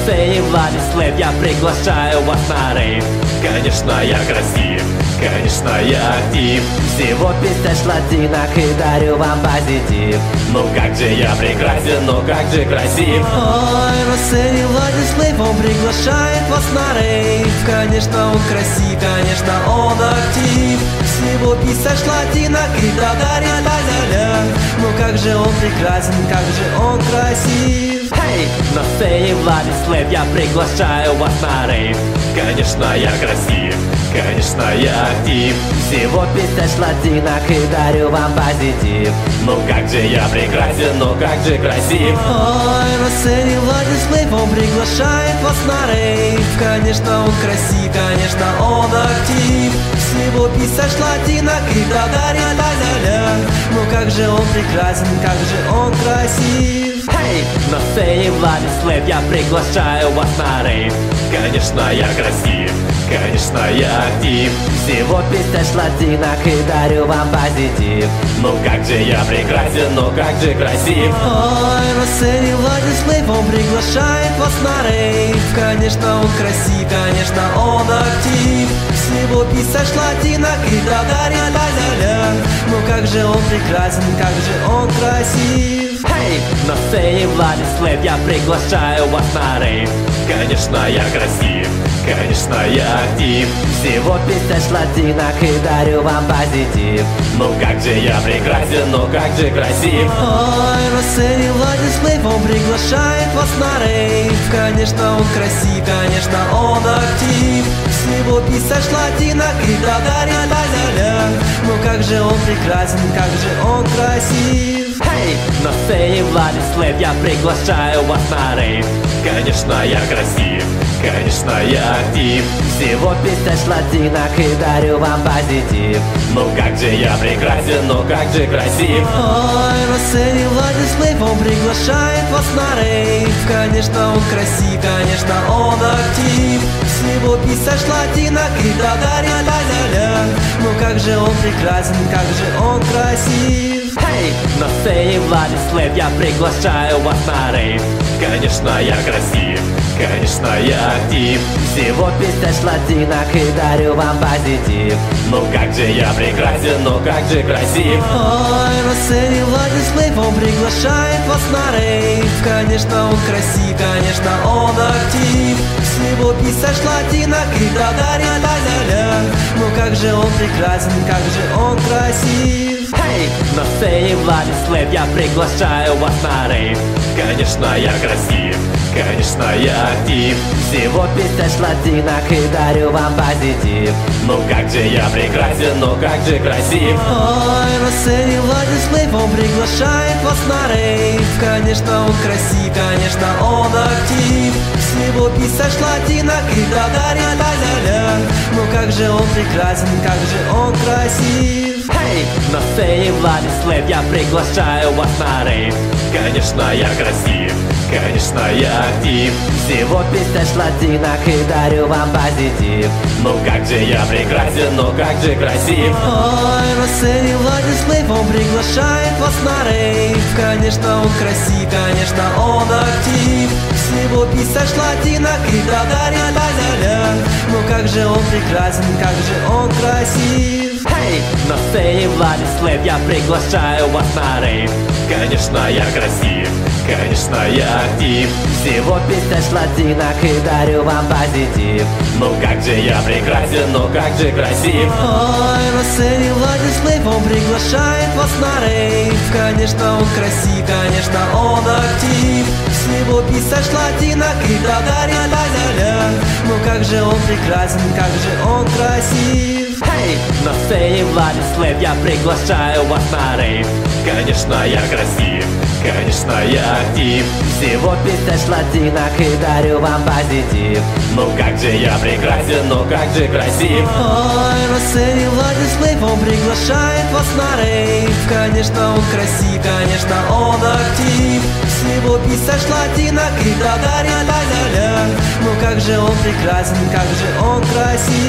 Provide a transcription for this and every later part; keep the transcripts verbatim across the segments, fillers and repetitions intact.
сцене Владислав, я приглашаю вас на рейв. Конечно, я красив, конечно, я актив. Всего пятьдесят латинок и дарю вам позитив. Ну как же я прекрасен, ну как же красив. Ой, на сцене Владислав, он приглашает вас на рейв. Конечно, он красив, конечно, он актив. Всего пятьдесят латинок и дарит ля-ля-ля. Ну как же он прекрасен, как же он красив. Hey! На сцене Владислав, я приглашаю вас на рейв. Конечно, я красив, конечно, я актив. Всего пятьдесят латинок и дарю вам позитив. Ну как же я прекрасен, ну как же красив. Ой, на сцене Владислав, он приглашает вас на рейв. Конечно, он красив, конечно, он актив. Всего пятьдесят латинок и дарит ля-ля-ля. Ну как же он прекрасен, как же он красив. Hey! На сцене Владислав, я приглашаю вас на рейв. Конечно, я красив, конечно, я актив. Всего пятьдесят латинок и дарю вам позитив. Ну как же я прекрасен, ну как же красив. Ой, на сцене Владислав, он приглашает вас на рейв. Конечно, он красив, конечно, он актив. Всего пятьдесят латинок и дарит ля-ля-ля. Ну как же он прекрасен, как же он красив. Hey! На сцене Владислав, я приглашаю вас на рейв. Конечно, я красив, конечно, я актив. Всего пятьдесят латинок и дарю вам позитив. Ну как же я прекрасен, ну как же красив. Ой, на сцене Владислав, он приглашает вас на рейв. Конечно, он красив, конечно, он актив. Всего пятьдесят латинок и дарит ля-ля-ля. Ну как же он прекрасен, как же он красив. Hey! На сцене Владислав, я приглашаю вас на рейв. Конечно, я красив, конечно, я актив. Всего пятьдесят латинок и дарю вам позитив. Ну как же я прекрасен, ну как же красив. Ой, на сцене Владислав, он приглашает вас на рейв. Конечно, он красив, конечно, он актив. Всего пятьдесят латинок и дарит ля-ля-ля. Ну как же он прекрасен, как же он красив. Hey! На сцене Владислав, я приглашаю вас на рейв. Конечно, я красив, конечно, я актив. Всего пятьдесят латинок и дарю вам позитив. Ну как же я прекрасен, ну как же красив. Ой, на сцене Владислав, он приглашает вас на рейв. Конечно, он красив, конечно, он актив. Всего пятьдесят латинок и дарит ля-ля-ля. Ну как же он прекрасен, как же он красив. Hey! На сцене Владислав, я приглашаю вас на рейв. Конечно, я красив, конечно, я актив. Всего пятьдесят латинок и дарю вам позитив. Ну как же я прекрасен, ну как же красив. Ой, на сцене Владислав, он приглашает вас на рейв. Конечно, он красив, конечно, он актив. Всего пятьдесят латинок и дарит ля-ля-ля. Ну как же он прекрасен, как же он красив. Hey! На сцене Владислав, я приглашаю вас на рейв. Конечно, я красив, конечно, я актив. Всего пятьдесят латинок и дарю вам позитив. Ну как же я прекрасен, ну как же красив. Ой, на сцене Владислав, он приглашает вас на рейв. Конечно, он красив, конечно, он актив. Всего пятьдесят латинок и дарит ля-ля-ля. Ну как же он прекрасен, как же он красив. Hey! На сцене Владислав, я приглашаю вас на рейв. Конечно, я красив, конечно, я актив. Всего пятьдесят латинок и дарю вам позитив. Ну как же я прекрасен, ну как же красив. Ой, на сцене Владислав, он приглашает вас на рейв. Конечно, он красив, конечно, он актив. Всего пятьдесят латинок и дарит ля-ля-ля. Ну как же он прекрасен, как же он красив. Hey! На сцене Владислав, я приглашаю вас на рейв. Конечно, я красив, конечно, я актив. Всего пятьдесят латинок и дарю вам позитив. Ну как же я прекрасен, ну как же красив. Ой, на сцене Владислав, он приглашает вас на рейв. Конечно, он красив, конечно, он актив. Всего пятьдесят латинок и дарит ля-ля-ля. Ну как же он прекрасен, как же он красив.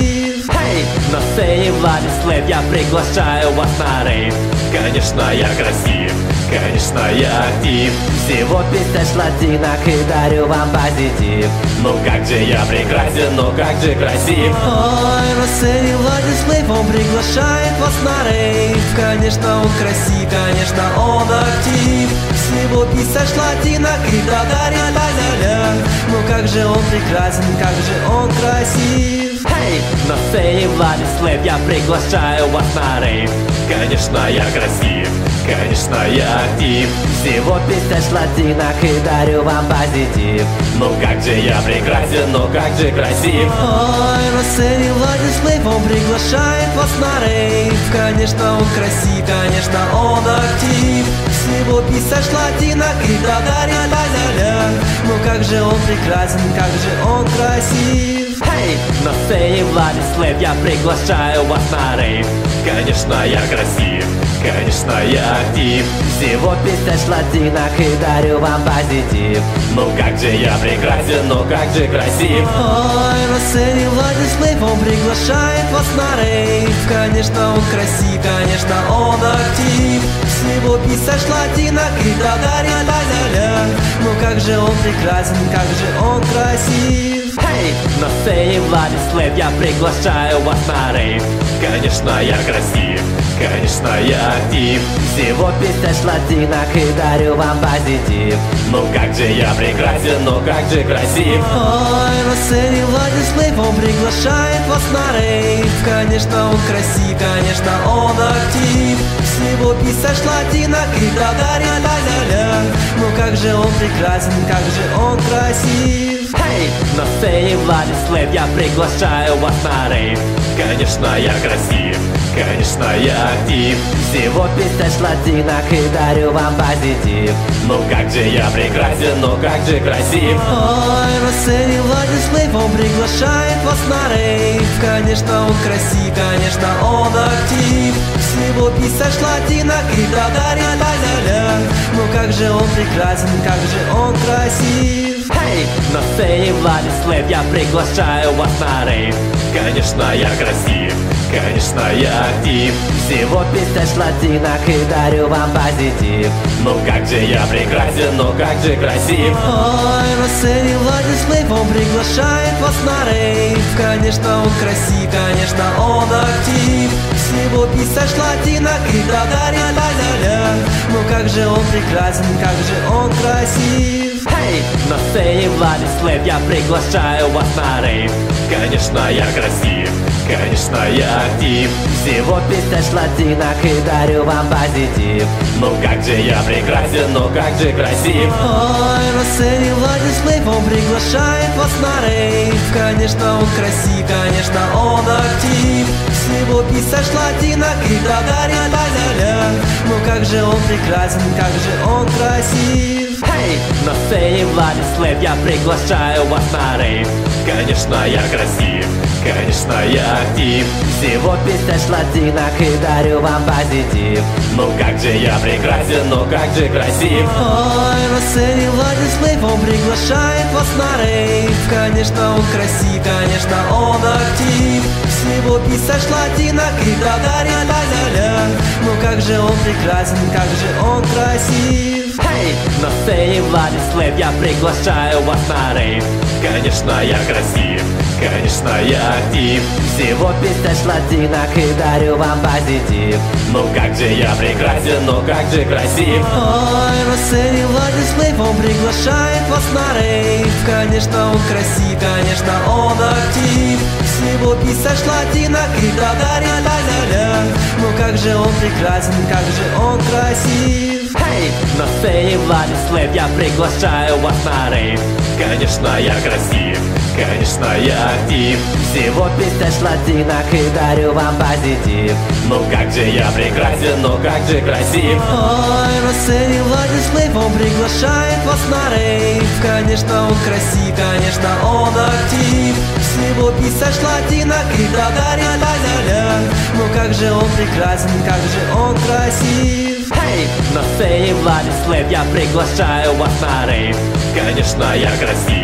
Эй, на сцене Владислав, я приглашаю вас на рейв. Конечно, я красив, конечно, я актив. Всего тысяч латинок и дарю вам позитив. Ну как же я прекрасен, ну как же красив. Ой, на сцене Владислав, он приглашает вас на рейв. Конечно, он красив, конечно, он актив. Всего тысяч латинок и дарит ля-ля-ля. Ну как же он прекрасен, как же он красив. Эй, на сцене Владислав, я приглашаю вас на рейв. Конечно, я красив, конечно, я актив. Всего тысяч латинок и дарю вам позитив. Ну как же я прекрасен, ну как же красив. Ой, на сцене Владислав, он приглашает вас на рейв. Конечно, он красив, конечно, он актив. Всего тысяч латинок и дарит ля-ля-ля. Ну как же он прекрасен, как же он красив. Эй, на сцене Владислав, я приглашаю вас на рейв. Конечно, я красив, конечно, я актив. Всего тысяч латинок и дарю вам позитив. Ну как же я прекрасен, ну как же красив. Ой, на сцене Владислав, он приглашает вас на рейв. Конечно, он красив, конечно, он актив. Всего тысяч латинок и дарит ля-ля-ля. Ну как же он прекрасен, как же он красив. Эй, на сцене Владислав, я приглашаю вас на рейв. Конечно, я красив, конечно, я актив. Всего тысяч латинок и дарю вам позитив. Ну как же я прекрасен, ну как же красив. Ой, на сцене Владислав, он приглашает вас на рейв. Конечно, он красив, конечно, он актив. Всего тысяч латинок и дарит ля-ля-ля. Ну как же он прекрасен, как же он красив. Эй, на сцене Владислав, я приглашаю вас на рейв. Конечно, я красив, конечно, я актив. Всего тысяч латинок и дарю вам позитив. Ну как же я прекрасен, ну как же красив. Ой, на сцене Владислав, он приглашает вас на рейв. Конечно, он красив, конечно, он актив. Всего тысяч латинок и дарит ля-ля-ля. Ну как же он прекрасен, как же он красив. Эй, на сцене Владислав, я приглашаю вас на рейв. Конечно, я красив, конечно, я актив. Всего тысяч латинок и дарю вам позитив. Ну как же я прекрасен, ну как же красив. Ой, на сцене Владислав, он приглашает вас на рейв. Конечно, он красив, конечно, он актив. Всего тысяч латинок и дарит ля-ля-ля. Ну как же он прекрасен, как же он красив. Эй, на сцене Владислав, я приглашаю вас на рейв. Конечно, я красив, конечно, я актив. Всего тысяч латинок и дарю вам позитив. Ну как же я прекрасен, ну как же красив. Ой, на сцене Владислав, он приглашает вас на рейв. Конечно, он красив, конечно, он актив. Всего тысяч латинок и дарит ля-ля-ля. Ну как же он прекрасен, как же он красив. Эй, на сцене Владислав, я приглашаю вас на рейв. Конечно, я красив, конечно, я актив. Всего тысяч латинок и дарю вам позитив. Ну как же я прекрасен, ну как же красив. Ой, на сцене Владислав, он приглашает вас на рейв. Конечно, он красив, конечно, он актив. Всего тысяч латинок и дарит ля-ля-ля. Ну как же он прекрасен, как же он красив. Эй, на сцене Владислав, я приглашаю вас на рейв. Конечно, я красив, конечно, я актив. Всего тысяч латинок и дарю вам позитив. Ну как же я прекрасен, ну как же красив. Ой, на сцене Владислав, он приглашает вас на рейв. Конечно, он красив, конечно, он актив. Всего тысяч латинок и дарит ля-ля-ля. Ну как же он прекрасен, как же он красив. Эй, на сцене Владислав, я приглашаю вас на рейв. Конечно, я красив, конечно, я актив. Всего тысяч латинок и дарю вам позитив. Ну как же я прекрасен, ну как же красив. Ой, на сцене Владислав, он приглашает вас на рейв. Конечно, он красив, конечно, он актив. Всего тысяч латинок и дарит ля-ля-ля. Ну как же он прекрасен, как же он красив. Эй, на сцене Владислав, я приглашаю вас на рейв. Конечно, я красив,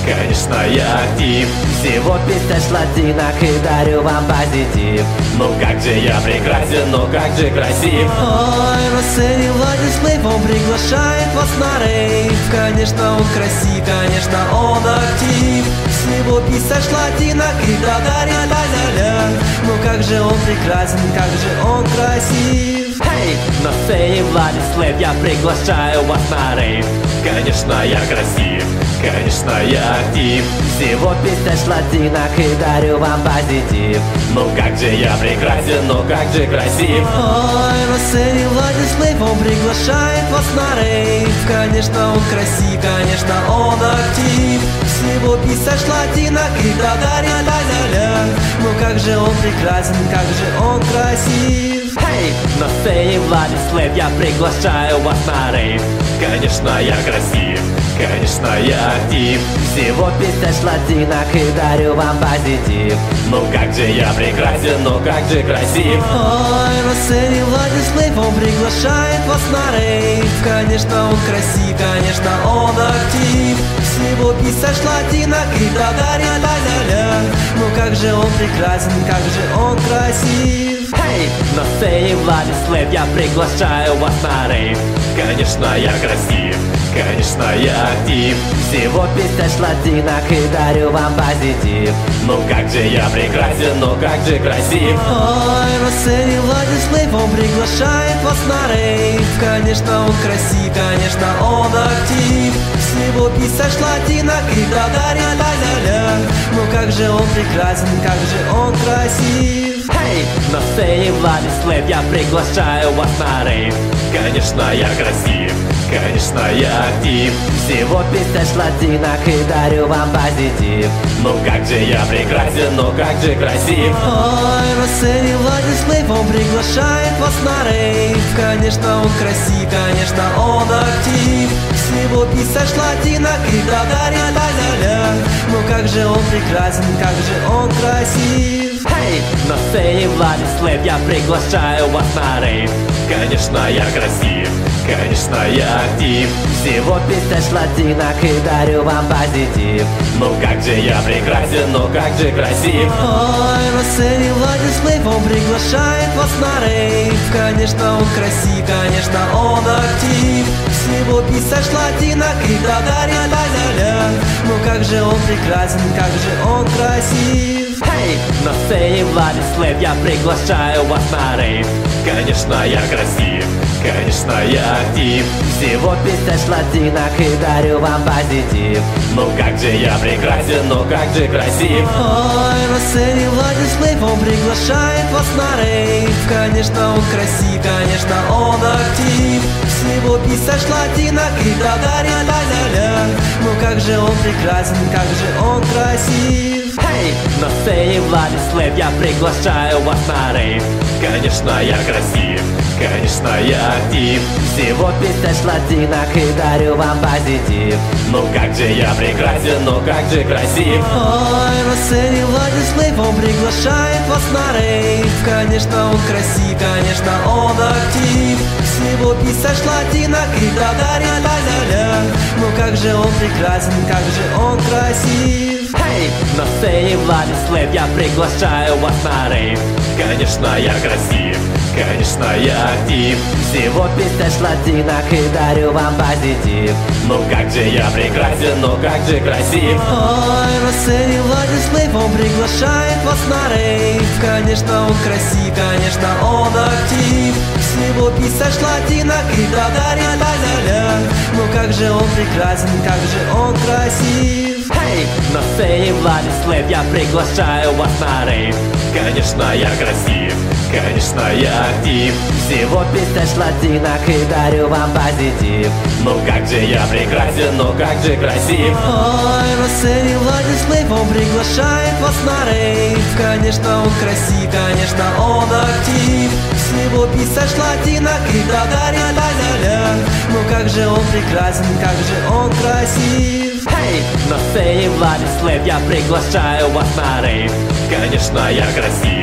конечно, я актив. Всего пятьдесят латинок и дарю вам позитив. Ну как же я прекрасен, ну как же красив. Ой, на сцене Владислав, он приглашает вас на рейв. Конечно, он красив, конечно, он актив. Всего пятьдесят латинок и дарит ля-ля-ля. Ну как же он прекрасен, как же он красив. Hey! На сцене Владислав, я приглашаю вас на рейв. Конечно, я красив, конечно, я актив. Всего пятьдесят латинок и дарю вам позитив. Ну как же я прекрасен, ну как же красив. Ой, на сцене Владислав, он приглашает вас на рейв. Конечно, он красив, конечно, он актив. Всего пятьдесят латинок и дарит ля-ля-ля. Ну как же он прекрасен, как же он красив. Hey! На сцене Владислав, я приглашаю вас на рейв. Конечно, я красив, конечно, я актив. Всего пятьдесят латинок и дарю вам позитив. Ну как же я прекрасен, ну как же красив. Ой, на сцене Владислав, он приглашает вас на рейв. Конечно, он красив, конечно, он актив. Всего пятьдесят латинок и дарит ля-ля-ля. Ну как же он прекрасен, как же он красив. Hey! На сцене Владислав, я приглашаю вас на рейв. Конечно, я красив, конечно, я актив. Всего пятьдесят латинок и дарю вам позитив. Ну как же я прекрасен, ну как же красив. Ой, на сцене Владислав, он приглашает вас на рейв. Конечно, он красив, конечно, он актив. Всего пятьдесят латинок и дарит ля-ля-ля. Ну как же он прекрасен, как же он красив. Hey! На сцене Владислав, я приглашаю вас на рейв. Конечно, я красив, конечно, я актив. Всего пятьдесят латинок и дарю вам позитив. Ну как же я прекрасен, ну как же красив. Ой, на сцене Владислав, он приглашает вас на рейв. Конечно, он красив, конечно, он актив. Всего пятьдесят латинок и дарит ля-ля-ля. Ну как же он прекрасен, как же он красив. Hey! На сцене Владислав, я приглашаю вас на рейв. Конечно, я красив, конечно, я актив. Всего пятьдесят латинок и дарю вам позитив. Ну как же я прекрасен, ну как же красив. Ой, на сцене Владислав, он приглашает вас на рейв. Конечно, он красив, конечно, он актив. Всего пятьдесят латинок и дарит ля-ля-ля. Ну как же он прекрасен, как же он красив. Hey! На сцене Владислав, я приглашаю вас на рейв. Конечно, я красив, конечно, я актив. Всего пятьдесят латинок и дарю вам позитив. Ну как же я прекрасен, ну как же красив. Ой, на сцене Владислав, он приглашает вас на рейв. Конечно, он красив, конечно, он актив. Всего пятьдесят латинок и дарит ля-ля-ля. Ну как же он прекрасен, как же он красив. Hey! На сцене Владислав, я приглашаю вас на рейв. Конечно, я красив, конечно, я актив. Всего пятьдесят латинок и дарю вам позитив. Ну как же я прекрасен, ну как же красив. Ой, на сцене Владислав, он приглашает вас на рейв. Конечно, он красив, конечно, он актив. Всего пятьдесят латинок и дарит ля-ля-ля. Ну как же он прекрасен, как же он красив. Hey! На сцене Владислав, я приглашаю вас на рейв. Конечно, я красив, конечно, я актив. Всего пятьдесят латинок и дарю вам позитив. Ну как же я прекрасен, ну как же красив. Ой, на сцене Владислав, он приглашает вас на рейв. Конечно, он красив, конечно, он актив. Всего пятьдесят латинок и дарит ля-ля-ля. Ну как же он прекрасен, как же он красив. Hey! На сцене Владислав, я приглашаю вас на рейв. Конечно, я красив, конечно, я актив. Всего пятьдесят латинок и дарю вам позитив. Ну как же я прекрасен, ну как же красив. Ой, на сцене Владислав, он приглашает вас на рейв. Конечно, он красив, конечно, он актив. Всего пятьдесят латинок и дарит ля-ля-ля. Ну как же он прекрасен, как же он красив. Hey! На сцене Владислав, я приглашаю вас на рейв. Конечно, я красив,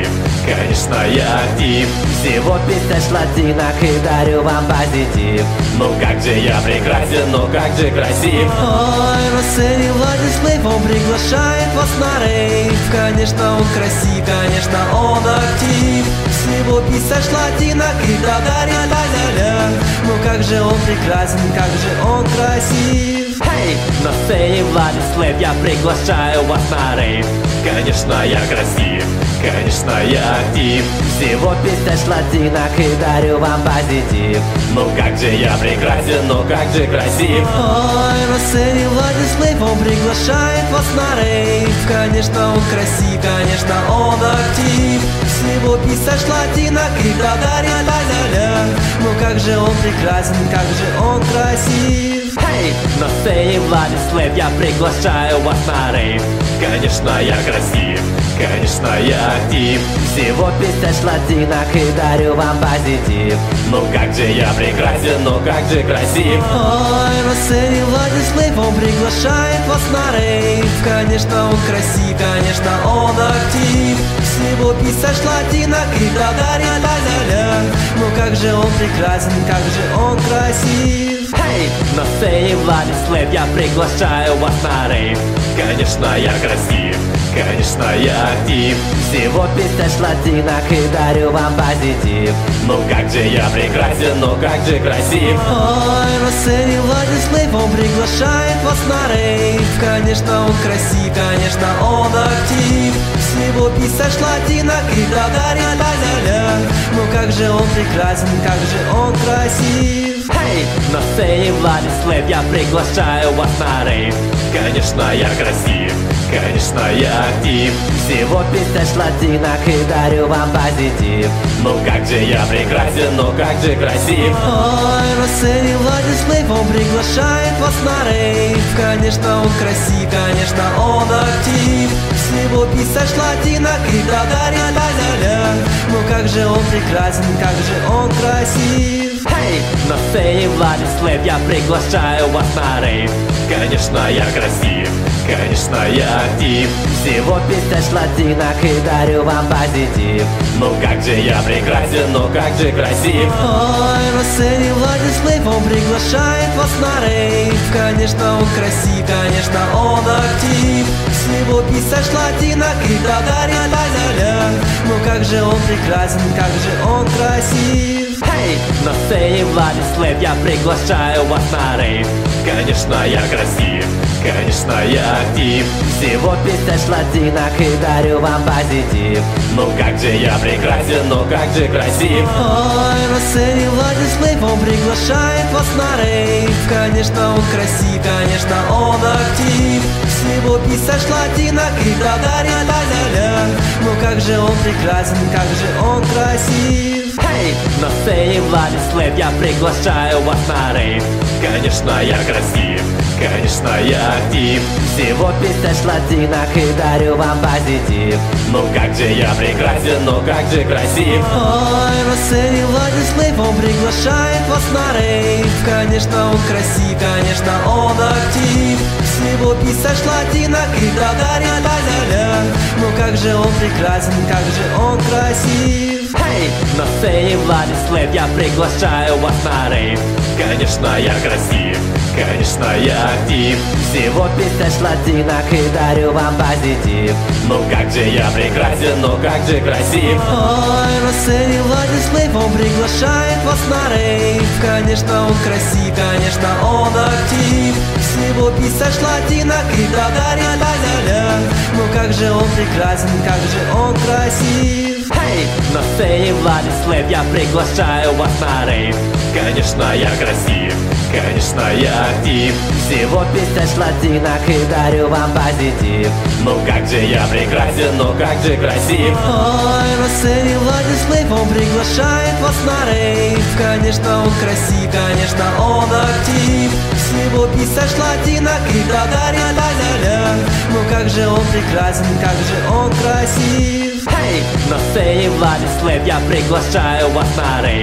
конечно, я актив. Всего пятьдесят латинок и дарю вам позитив. Ну как же я прекрасен, ну как же красив. Ой, Василий Владислав, он приглашает вас на рейв. Конечно, он красив, конечно, он актив. Всего пятьдесят латинок и дарит ля-ля-ля. Ну как же он прекрасен, как же он красив. Эй, на сцене Владислав, я приглашаю вас на рейв. Конечно, я красив, конечно, я актив. Всего пятьдесят латинок и дарю вам позитив. Ну как же я прекрасен, ну как же красив. Ой, Василий Владислав, он приглашает вас на рейв. Конечно, он красив, конечно, он актив. Всего пятьдесят латинок и дарит ля-ля-ля. Ну как же он прекрасен, как же он красив. Эй, на сцене Владислав, я приглашаю вас на рейв. Конечно, я красив, конечно, я актив. Всего пятьдесят латинок и дарю вам позитив. Ну как же я прекрасен, ну как же красив. Ой, Василий Владислав, он приглашает вас на рейв. Конечно, он красив, конечно, он актив. Всего пятьдесят латинок и дарит ля-ля-ля. Ну как же он прекрасен, как же он красив. Эй, на сцене Владислав, я приглашаю вас на рейв. Конечно, я красив, конечно, я актив. Всего пятьдесят латинок и дарю вам позитив. Ну как же я прекрасен, ну как же красив. Ой, Василий Владислав, он приглашает вас на рейв. Конечно, он красив, конечно, он актив. Всего пятьдесят латинок и дарит ля-ля-ля. Ну как же он прекрасен, как же он красив. Эй, на сцене Владислав, я приглашаю вас на рейв. Конечно, я красив, конечно, я актив. Всего пятьдесят латинок и дарю вам позитив. Ну как же я прекрасен, ну как же красив. Ой, Василий Владислав, он приглашает вас на рейв. Конечно, он красив, конечно, он актив. Всего пятьдесят латинок и дарит ля-ля-ля. Ну как же он прекрасен, как же он красив. Эй, на сцене Владислав, я приглашаю вас на рейв. Конечно, я красив, конечно, я актив. Всего пятьдесят латинок и дарю вам позитив. Ну как же я прекрасен, ну как же красив. Ой, Василий Владислав, он приглашает вас на рейв. Конечно, он красив, конечно, он актив. Всего пятьдесят латинок и дарит ля-ля-ля. Ну как же он прекрасен, как же он красив. Эй, на сцене Владислав, я приглашаю вас на рейв. Конечно, я красив, конечно, я актив. Всего пятьдесят латинок и дарю вам позитив. Ну как же я прекрасен, ну как же красив. Ой, Василий Владислав, он приглашает вас на рейв. Конечно, он красив, конечно, он актив. Всего пятьдесят латинок и дарит ля-ля-ля. Ну как же он прекрасен, как же он красив. Эй, на сцене Владислав, я приглашаю вас на рейв. Конечно, я красив, конечно, я актив. Всего пятьдесят латинок и дарю вам позитив. Ну как же я прекрасен, ну как же красив. Ой, Василий Владислав, он приглашает вас на рейв. Конечно, он красив, конечно, он актив. Всего пятьдесят латинок и дарит ля-ля-ля. Ну как же он прекрасен, как же он красив. Эй, на сцене Владислав, я приглашаю вас на рейв. Конечно, я красив, конечно, я актив. Всего пятьдесят латинок и дарю вам позитив. Ну как же я прекрасен, ну как же красив. Ой, Василий Владислав, он приглашает вас на рейв. Конечно, он красив, конечно, он актив. Всего пятьдесят латинок и дарит ля-ля-ля. Ну как же он прекрасен, как же он красив. Эй, на сцене Владислав, я приглашаю вас на рейв. Конечно, я красив, конечно, я актив. Всего пятьдесят латинок и дарю вам позитив. Ну как же я прекрасен, ну как же красив. Ой, Василий Владислав, он приглашает вас на рейв. Конечно, он красив, конечно, он актив. Всего пятьдесят латинок и дарит ля-ля-ля. Ну как же он прекрасен, как же он красив. Эй, на сцене Владислав, я приглашаю вас на рейв.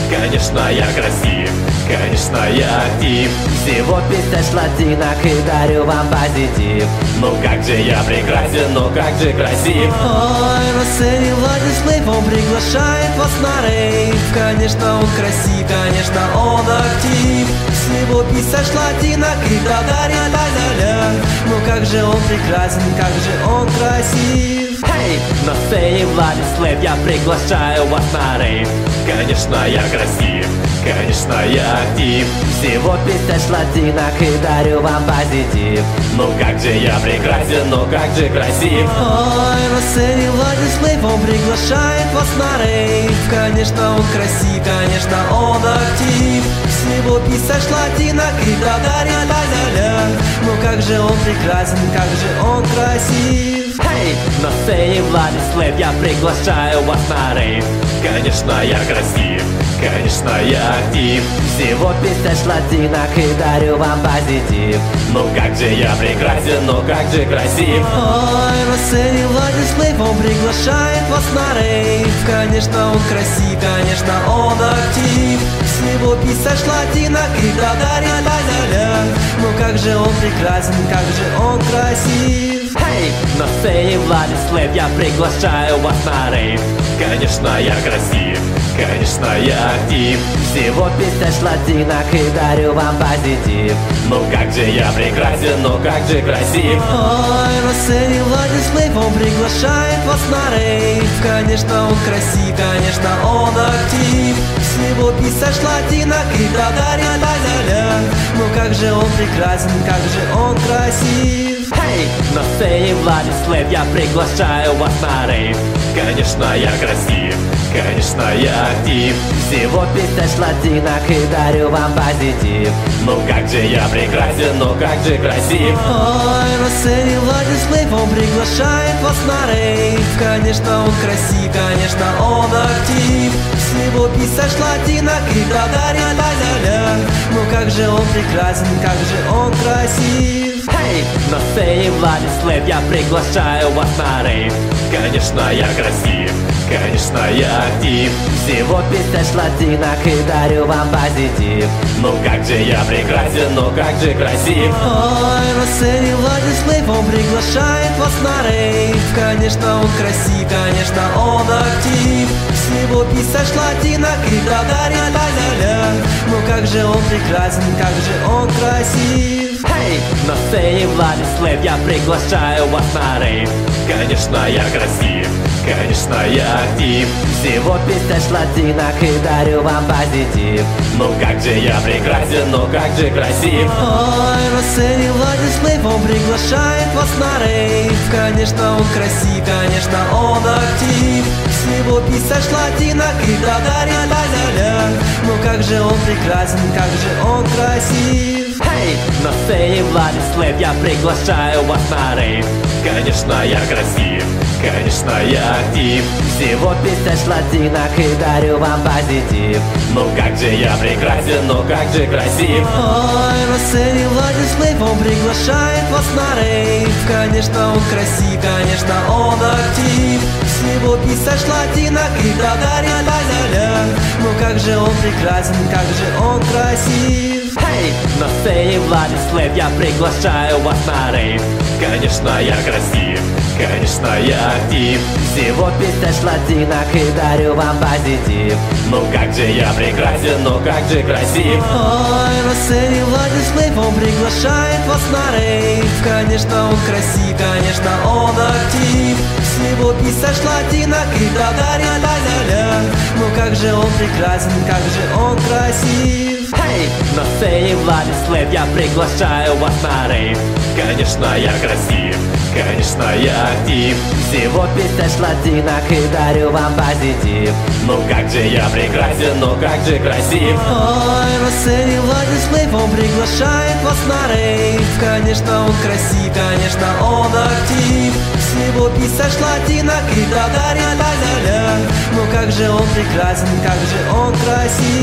Конечно, я красив, конечно, я актив. Всего пятьдесят латинок и дарю вам позитив. Ну как же я прекрасен, ну как же красив. Ой, на сцене Владислав, он приглашает вас на рейв. Конечно, он красив, конечно, он актив. Всего пятьдесят латинок и дарит ля-ля-ля. Ну как же он прекрасен, как же он красив. Эй, на сцене Владислав, я приглашаю вас на рейв. Конечно, я красив, конечно, я актив. Всего пятьдесят латинок и дарю вам позитив. Ну как же я прекрасен, ну как же красив. Ой, на сцене Владислав, он приглашает вас на рейв. Конечно, он красив, конечно, он актив. Всего пятьдесят латинок и дарит ля-ля-ля. Ну как же он прекрасен, как же он красив. Эй, на сцене Владислав, я приглашаю вас на рейв. Конечно, я красив, конечно, я актив. Всего пятьдесят латинок и дарю вам позитив. Ну как же я прекрасен, ну как же красив. Ой, на сцене Владислав, он приглашает вас на рейв. Конечно, он красив, конечно, он актив. Всего пятьдесят латинок и дарит ля-ля-ля. Ну как же он прекрасен, как же он красив. Эй, на сцене Владислав, я приглашаю вас на рейв. Конечно, я красив, конечно, я актив. Всего пятьдесят латинок и дарю вам позитив. Ну как же я прекрасен, ну как же красив. Ой, на сцене Владислав, он приглашает вас на рейв. Конечно, он красив, конечно, он актив. Всего пятьдесят латинок и дарит ля-ля-ля. Ну как же он прекрасен, как же он красив. Эй, на сцене Владислав, я приглашаю вас на рейв. Конечно, я красив, конечно, я актив. Всего пятьдесят латинок и дарю вам позитив. Ну как же я прекрасен, ну как же красив. Ой, на сцене Владислав, он приглашает вас на рейв. Конечно, он красив, конечно, он актив. Всего пятьдесят латинок и дарит ля-ля-ля. Ну как же он прекрасен, как же он красив. Эй, на сцене Владислав, я приглашаю вас на рейв. Конечно, я красив, конечно, я актив. Всего пятьдесят латинок и дарю вам позитив. Ну как же я прекрасен, ну как же красив. Ой, на сцене Владислав, он приглашает вас на рейв. Конечно, он красив, конечно, он актив. Всего пятьдесят латинок и дарит ля-ля-ля. Ну как же он прекрасен, как же он красив. Эй, на сцене Владислав, я приглашаю вас на рейв. Конечно, я красив, конечно, я актив. Всего пятьдесят латинок и дарю вам позитив. Ну как же я прекрасен, ну как же красив. Ой, на сцене Владислав, он приглашает вас на рейв. Конечно, он красив, конечно, он актив. Всего пятьдесят латинок и дарит ля-ля-ля. Ну как же он прекрасен, как же он красив. Эй, на сцене Владислав, я приглашаю вас на рейв. Конечно, я красив, конечно, я актив. Всего пятьдесят латинок и дарю вам позитив. Ну как же я прекрасен, ну как же красив. Ой, на сцене Владислав, он приглашает вас на рейв. Конечно, он красив, конечно, он актив. Всего пятьдесят латинок и дарит ля-ля-ля. Ну как же он прекрасен, как же он красив. Эй, на сцене Владислав, я приглашаю вас на рейв. Конечно, я красив, конечно, я актив. Всего пятьдесят латинок и дарю вам позитив. Ну как же я прекрасен, ну как же красив. Ой, на сцене Владислав, он приглашает вас на рейв. Конечно, он красив, конечно, он актив. Всего пятьдесят латинок и дарит ля-ля-ля. Ну как же он прекрасен, как же он красив. Эй, на сцене Владислав, я приглашаю вас на рейв. Конечно, я красив, конечно, я актив. Всего пятьдесят латинок и дарю вам позитив. Ну как же я прекрасен, ну как же красив. Ой, на сцене Владислав, он приглашает вас на рейв. Конечно, он красив, конечно, он актив. Всего пятьдесят латинок и дарит ля-ля-ля. Ну как же он прекрасен, как же он красив.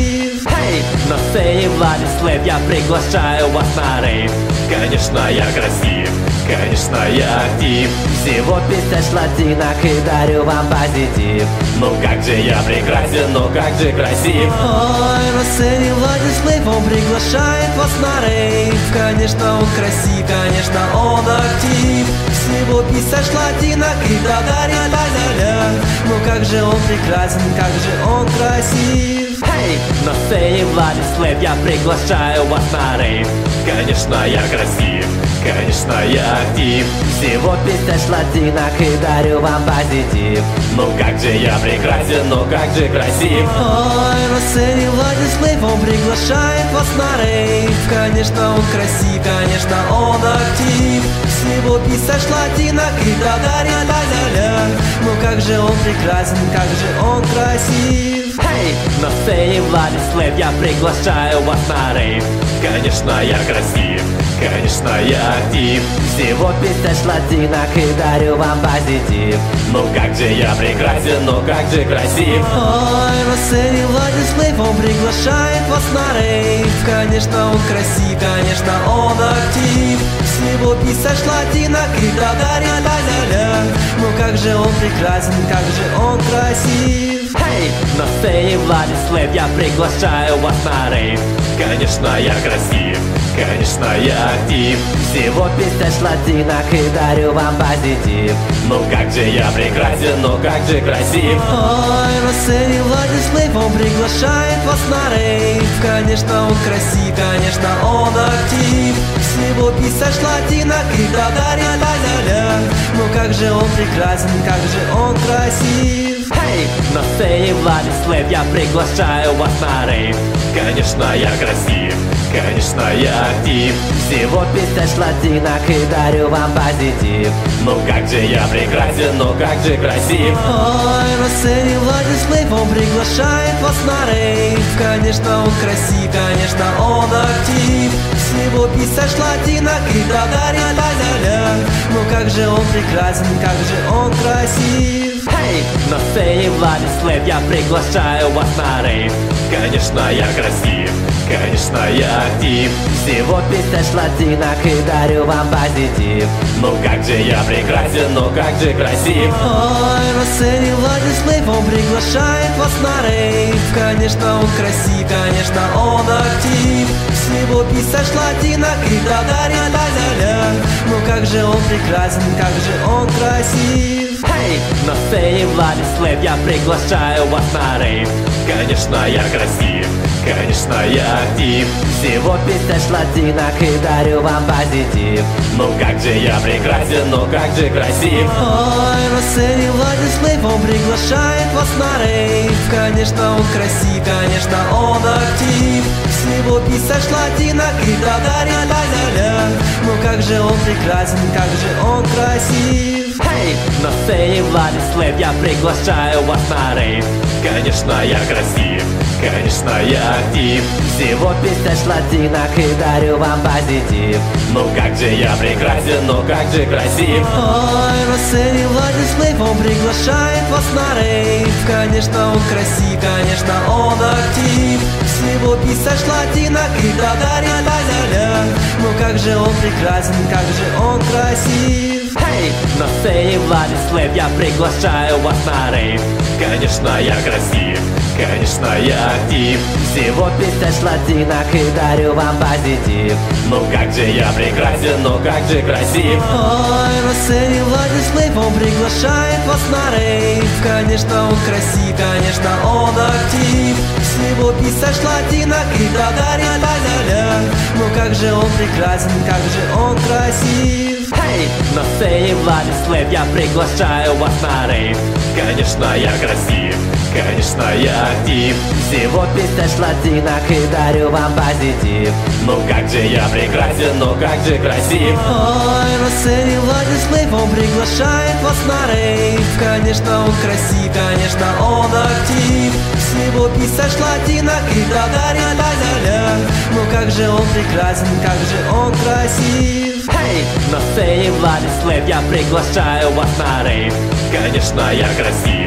Эй, на сцене Владислав, я приглашаю вас на рейв. Конечно, я красив, конечно, я актив. Всего тысяч латинок и дарю вам позитив. Ну как же я прекрасен, ну как же красив. Ой, на сцене Владислав, он приглашает вас на рейв. Конечно, он красив, конечно, он актив. Всего тысяч латинок и дарит ля-ля-ля. Ну как же он прекрасен, как же он красив. Эй, на сцене Владислав, я приглашаю вас на рейв. Конечно, я красив, конечно, я актив. Всего тысяч латинок и дарю вам позитив. Ну как же я прекрасен, ну как же красив. Ой, на сцене Владислав, он приглашает вас на рейв. Конечно, он красив, конечно, он актив. Всего тысяч латинок и дарит ля-ля-ля. Ну как же он прекрасен, как же он красив. Эй, на сцене Владислав, я приглашаю вас на рейв. Конечно, я красив, конечно, я актив. Всего тысяч латинок и дарю вам позитив. Ну как же я прекрасен, ну как же красив. Ой, на сцене Владислав, он приглашает вас на рейв. Конечно, он красив, конечно, он актив. Всего тысяч латинок и дарит ля-ля-ля. Ну как же он прекрасен, как же он красив. Эй, на сцене Владислав, я приглашаю вас на рейв. Конечно, я красив, конечно, я актив. Всего тысяч латинок и дарю вам позитив. Ну как же я прекрасен, ну как же красив. Ой, на сцене Владислав, он приглашает вас на рейв. Конечно, он красив, конечно, он актив. Всего тысяч латинок и дарит ля-ля-ля. Ну как же он прекрасен, как же он красив. Эй, на сцене Владислав, я приглашаю вас на рейв. Конечно, я красив, конечно, я актив. Всего тысяч латинок и дарю вам позитив. Ну как же я прекрасен, ну как же красив. Ой, на сцене Владислав, он приглашает вас на рейв. Конечно, он красив, конечно, он актив. Всего тысяч латинок и дарит ля-ля-ля. Ну как же он прекрасен, как же он красив. Эй, на сцене Владислав, я приглашаю вас на рейв. Конечно, я красив, конечно, я актив. Всего тысяч латинок и дарю вам позитив. Ну как же я прекрасен, ну как же красив. Ой, на сцене Владислав, он приглашает вас на рейв. Конечно, он красив, конечно, он актив. Всего тысяч латинок и дарит ля-ля-ля. Ну как же он прекрасен, как же он красив. Эй, на сцене Владислав, я приглашаю вас на рейв. Конечно, я красив, конечно, я актив. Всего тысяч латинок и дарю вам позитив. Ну как же я прекрасен, ну как же красив. Ой, на сцене Владислав, он приглашает вас на рейв. Конечно, он красив, конечно, он актив. Всего тысяч латинок и дарит ля-ля-ля. Ну как же он прекрасен, как же он красив. Эй, на сцене Владислав, я приглашаю вас на рейв. Конечно, я красив, конечно, я актив. Всего тысяч латинок и дарю вам позитив. Ну как же я прекрасен, ну как же красив. Ой, на сцене Владислав, он приглашает вас на рейв. Конечно, он красив, конечно, он актив. Всего тысяч латинок и дарит ля-ля-ля. Ну как же он прекрасен, как же он красив. Эй, на сцене Владислав, я приглашаю вас на рейв. Конечно, я красив, конечно, я актив. Всего тысяч латинок и дарю вам позитив. Ну как же я прекрасен, ну как же красив. Ой, на сцене Владислав, он приглашает вас на рейв. Конечно, он красив, конечно, он актив. Всего тысяч латинок и дарит ля-ля-ля. Ну как же он прекрасен, как же он красив. Эй, на сцене Владислав, я приглашаю вас на рейв. Конечно, я красив, конечно, я актив. Всего тысяч латинок и дарю вам позитив. Ну как же я прекрасен, ну как же красив. Ой, на сцене Владислав, он приглашает вас на рейв. Конечно, он красив, конечно, он актив. Всего тысяч латинок и дарит ля-ля-ля. Ну как же он прекрасен, как же он красив. Эй, на сцене Владислав, я приглашаю вас на рейв. Конечно, я красив,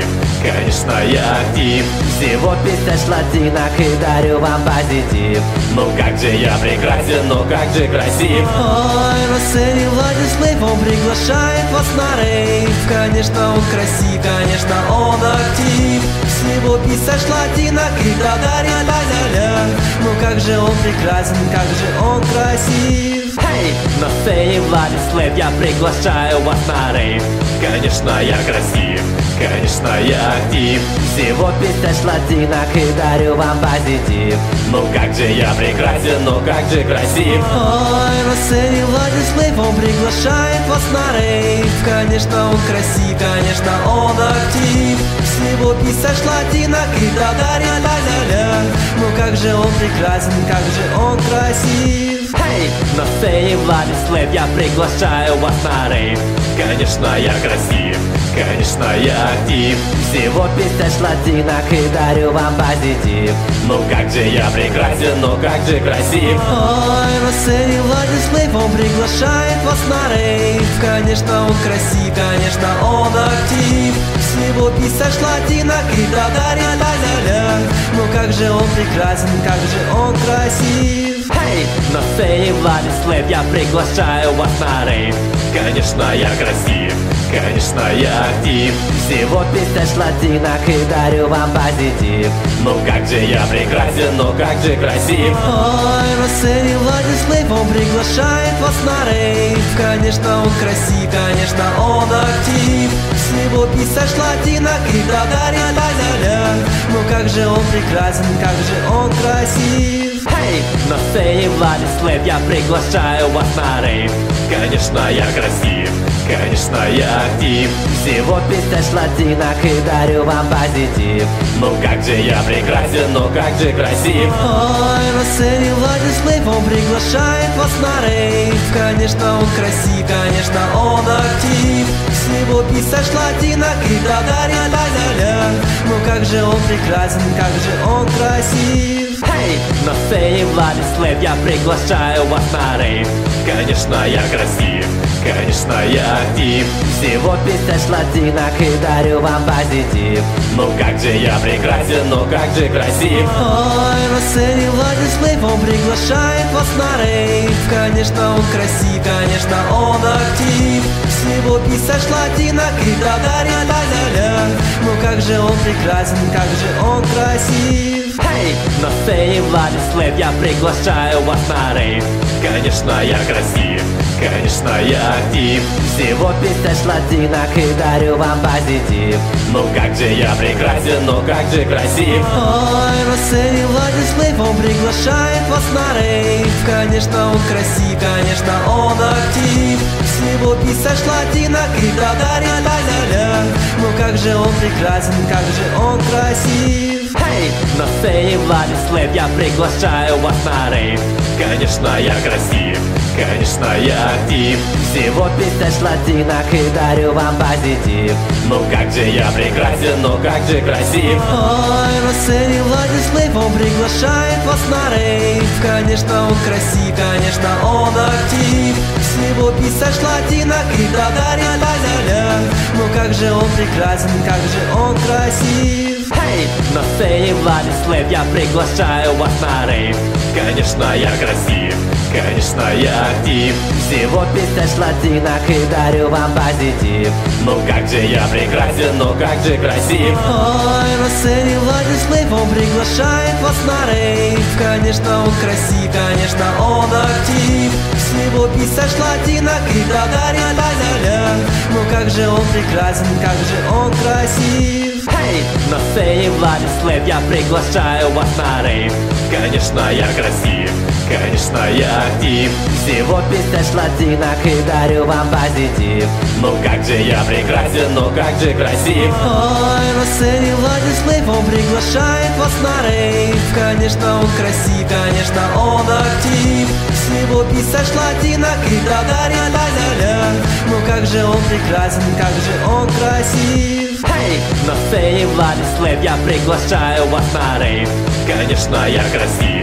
конечно, я актив. Всего пятьдесят латинок и дарю вам позитив. Ну как же я прекрасен, ну как же красив. Ой, на сцене Владислав, он приглашает вас на рейв. Конечно, он красив, конечно, он актив. Всего пятьдесят латинок и дарит ля-ля-ля. Ну как же он прекрасен, как же он красив. Эй, на сцене Владислав, я приглашаю вас на рейв. Конечно, я красив, конечно, я актив. Всего пятьдесят латинок и дарю вам позитив. Ну как же я прекрасен, ну как же красив. Ой, на сцене Владислав, он приглашает вас на рейв. Конечно, он красив, конечно, он актив. Всего пятьдесят латинок и дарит ля-ля-ля. Ну как же он прекрасен, как же он красив. Эй, на сцене Владислав, я приглашаю вас на рейв. Конечно, я красив, конечно, я актив. Всего пятьдесят латинок и дарю вам позитив. Ну как же я прекрасен, ну как же красив. Ой, на сцене Владислав, он приглашает вас на рейв. Конечно, он красив, конечно, он актив. Всего пятьдесят латинок и дарит ля-ля-ля. Ну как же он прекрасен, как же он красив. Эй, на сцене Владислав, я приглашаю вас на рейв. Конечно, я красив, конечно, я актив. Всего пятьдесят латинок и дарю вам позитив. Ну как же я прекрасен, ну как же красив. Ой, на сцене Владислав, он приглашает вас на рейв. Конечно, он красив, конечно, он актив. Всего пятьдесят латинок и дарит ля-ля-ля. Ну как же он прекрасен, как же он красив. Эй, на сцене Владислав, я приглашаю вас на рейв. Конечно, я красив, конечно, я актив. Всего пятьдесят латинок и дарю вам позитив. Ну как же я прекрасен, ну как же красив. Ой, на сцене Владислав, он приглашает вас на рейв. Конечно, он красив, конечно, он актив. Всего пятьдесят латинок и дарит ля-ля-ля. Ну как же он прекрасен, как же он красив. Эй, на сцене Владислав, я приглашаю вас на рейв. Конечно, я красив, конечно, я актив. Всего пятьдесят латинок и дарю вам позитив. Ну как же я прекрасен, ну как же красив. Ой, на сцене Владислав, он приглашает вас на рейв. Конечно, он красив, конечно, он актив. Всего пятьдесят латинок и дарит ля-ля-ля. Ну как же он прекрасен, как же он красив. Эй, на сцене Владислав, я приглашаю вас на рейв. Конечно, я красив, конечно, я актив. Всего пятьдесят латинок и дарю вам позитив. Ну как же я прекрасен, ну как же красив. Ой, на сцене Владислав, он приглашает вас на рейв. Конечно, он красив, конечно, он актив. Всего пятьдесят латинок и дарит ля-ля-ля. Ну как же он прекрасен, как же он красив. Эй, на сцене Владислав, я приглашаю вас на рейв. Конечно, я красив, конечно, я актив. Всего пятьдесят латинок и дарю вам позитив. Ну как же я прекрасен, ну как же красив. Ой, на сцене Владислав, он приглашает вас на рейв. Конечно, он красив, конечно, он актив. Всего пятьдесят латинок и дарит ля-ля-ля. Ну как же он прекрасен, как же он красив. Эй, на сцене Владислав, я приглашаю вас на рейв. Конечно, я красив, конечно, я актив. Всего пятьдесят латинок и дарю вам позитив. Ну как же я прекрасен, ну как же красив. Ой, на сцене Владислав, он приглашает вас на рейв. Конечно, он красив, конечно, он актив. Всего пятьдесят латинок и дарит ля-ля-ля. Ну как же он прекрасен, как же он красив. Эй, на сцене Владислав, я приглашаю вас на рейв. Конечно, я красив, конечно, я актив. Всего пятьдесят латинок и дарю вам позитив. Ну как же я прекрасен, ну как же красив. Ой, на сцене Владислав, он приглашает вас на рейв. Конечно, он красив, конечно, он актив. Всего пятьдесят латинок и дарит ля-ля-ля. Ну как же он прекрасен, как же он красив. Эй, на сцене Владислав, я приглашаю вас на рейв. Конечно, я красив,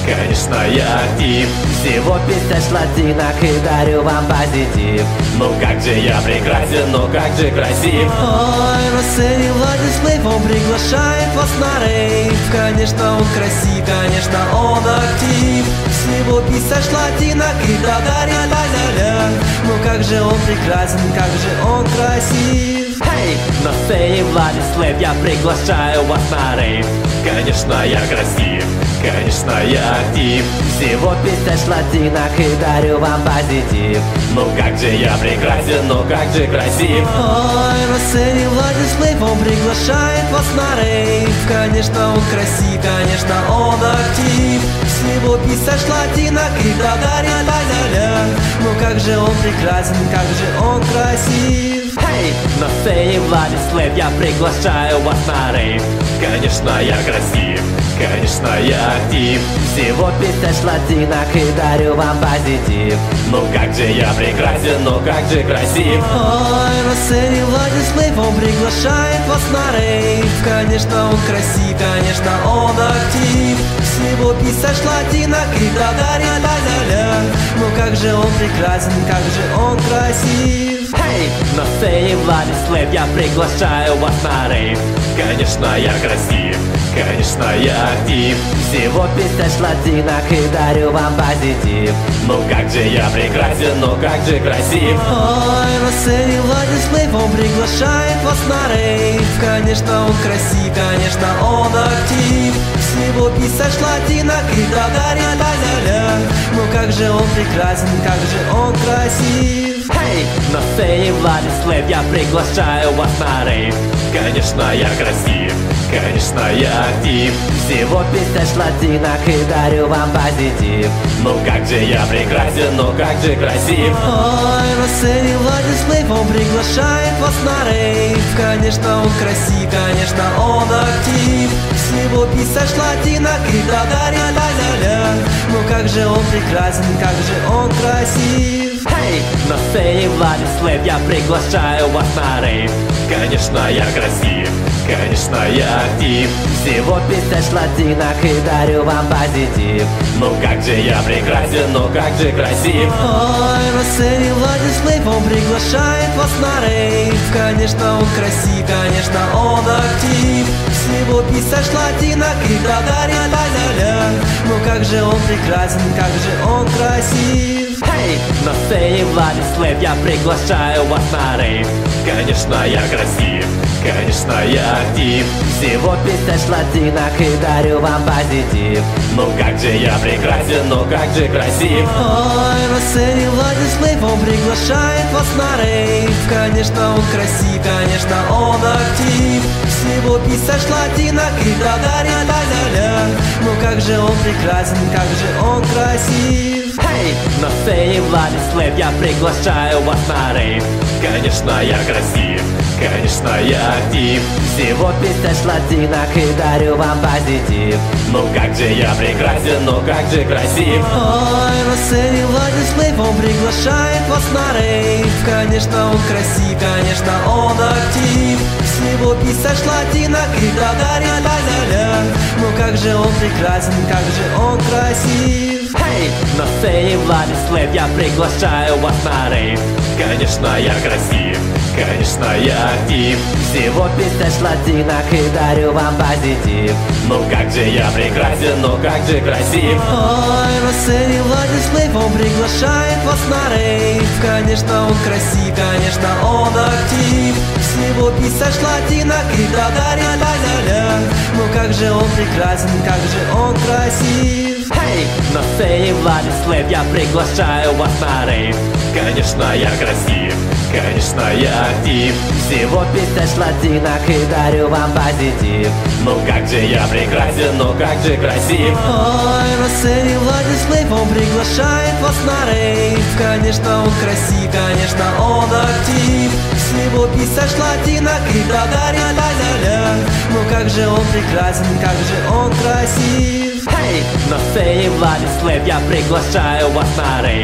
конечно, я актив. Всего пятьдесят латинок и дарю вам позитив. Ну как же я прекрасен, ну как же красив. Ой, Василий Владислав, он приглашает вас на рейв. Конечно, он красив, конечно, он актив. Всего пятьдесят латинок и дарит ля-ля-ля. Ну как же он прекрасен, как же он красив. Эй, на сцене Владислав, я приглашаю вас на рейв. Конечно, я красив, конечно, я актив. Всего пятьдесят латинок и дарю вам позитив. Ну как же я прекрасен, ну как же красив. Ой, на сцене Владислав, он приглашает вас на рейв. Конечно, он красив, конечно, он актив. Всего пятьдесят латинок и дарит ля-ля-ля. Ну как же он прекрасен, как же он красив. Эй, на сцене Владислав, я приглашаю вас на рейв. Конечно, я красив, конечно, я актив. Всего пятьдесят латинок и дарю вам позитив. Ну как же я прекрасен, ну как же красив. Ой, на сцене Владислав, он приглашает вас на рейв. Конечно, он красив, конечно, он актив. Всего пятьдесят латинок и дарит ля-ля-ля. Ну как же он прекрасен, как же он красив. Эй, на сцене Владислав, я приглашаю вас на рейв. Конечно, я красив, конечно, я актив. Всего пятьдесят латинок и дарю вам позитив. Ну как же я прекрасен, ну как же красив. Ой, на сцене Владислав, он приглашает вас на рейв. Конечно, он красив, конечно, он актив. Всего пятьдесят латинок и дарит ля-ля-ля. Ну как же он прекрасен, как же он красив. Эй, на сцене Владислав, я приглашаю вас на рейв. Конечно, я красив, конечно, я актив. Всего пятьдесят латинок и дарю вам позитив. Ну как же я прекрасен, ну как же красив. Ой, на сцене Владислав, он приглашает вас на рейв. Конечно, он красив, конечно, он актив. Всего пятьдесят латинок и дарит ля-ля-ля. Ну как же он прекрасен, как же он красив. Эй, на сцене Владислав, я приглашаю вас на рейв. Конечно, я красив, конечно, я актив. Всего пятьдесят латинок и дарю вам позитив. Ну как же я прекрасен, ну как же красив. Ой, на сцене Владислав, он приглашает вас на рейв. Конечно, он красив, конечно, он актив. Всего пятьдесят латинок и дарит ля-ля-ля. Ну как же он прекрасен, как же он красив. Эй, на сцене Владислав, я приглашаю вас на рейв. Конечно, я красив, конечно, я актив. Всего пятьдесят латинок и дарю вам позитив. Ну как же я прекрасен, ну как же красив. Ой, на сцене Владислав, он приглашает вас на рейв. Конечно, он красив, конечно, он актив. Всего пятьдесят латинок и дарит ля-ля-ля. Ну как же он прекрасен, как же он красив. Эй, на сцене Владислав, я приглашаю вас на рейв. Конечно, я красив, конечно, я актив. Всего пятьдесят латинок и дарю вам позитив. Ну как же я прекрасен, ну как же красив. Ой, на сцене Владислав, он приглашает вас на рейв. Конечно, он красив, конечно, он актив. Всего пятьдесят латинок и дарит ля-ля-ля. Ну как же он прекрасен, как же он красив. Эй, на сцене Владислав, я приглашаю вас на рейв. Конечно, я красив, конечно, я актив. Всего пятьдесят латинок и дарю вам позитив. Ну как же я прекрасен, ну как же красив. Ой, на сцене Владислав, он приглашает вас на рейв. Конечно, он красив, конечно, он актив. Всего пятьдесят латинок и дарит ля-ля-ля. Ну как же он прекрасен, как же он красив. Эй, на сцене Владислав, я приглашаю вас на рейв. Конечно, я красив, конечно, я актив. Всего пятьдесят латинок и дарю вам позитив. Ну как же я прекрасен, ну как же красив. Ой, на сцене Владислав, он приглашает вас на рейв. Конечно, он красив, конечно, он актив. Всего пятьдесят латинок и дарит ля-ля-ля. Ну как же он прекрасен, как же он красив. Эй, на сцене Владислав, я приглашаю вас на рейв.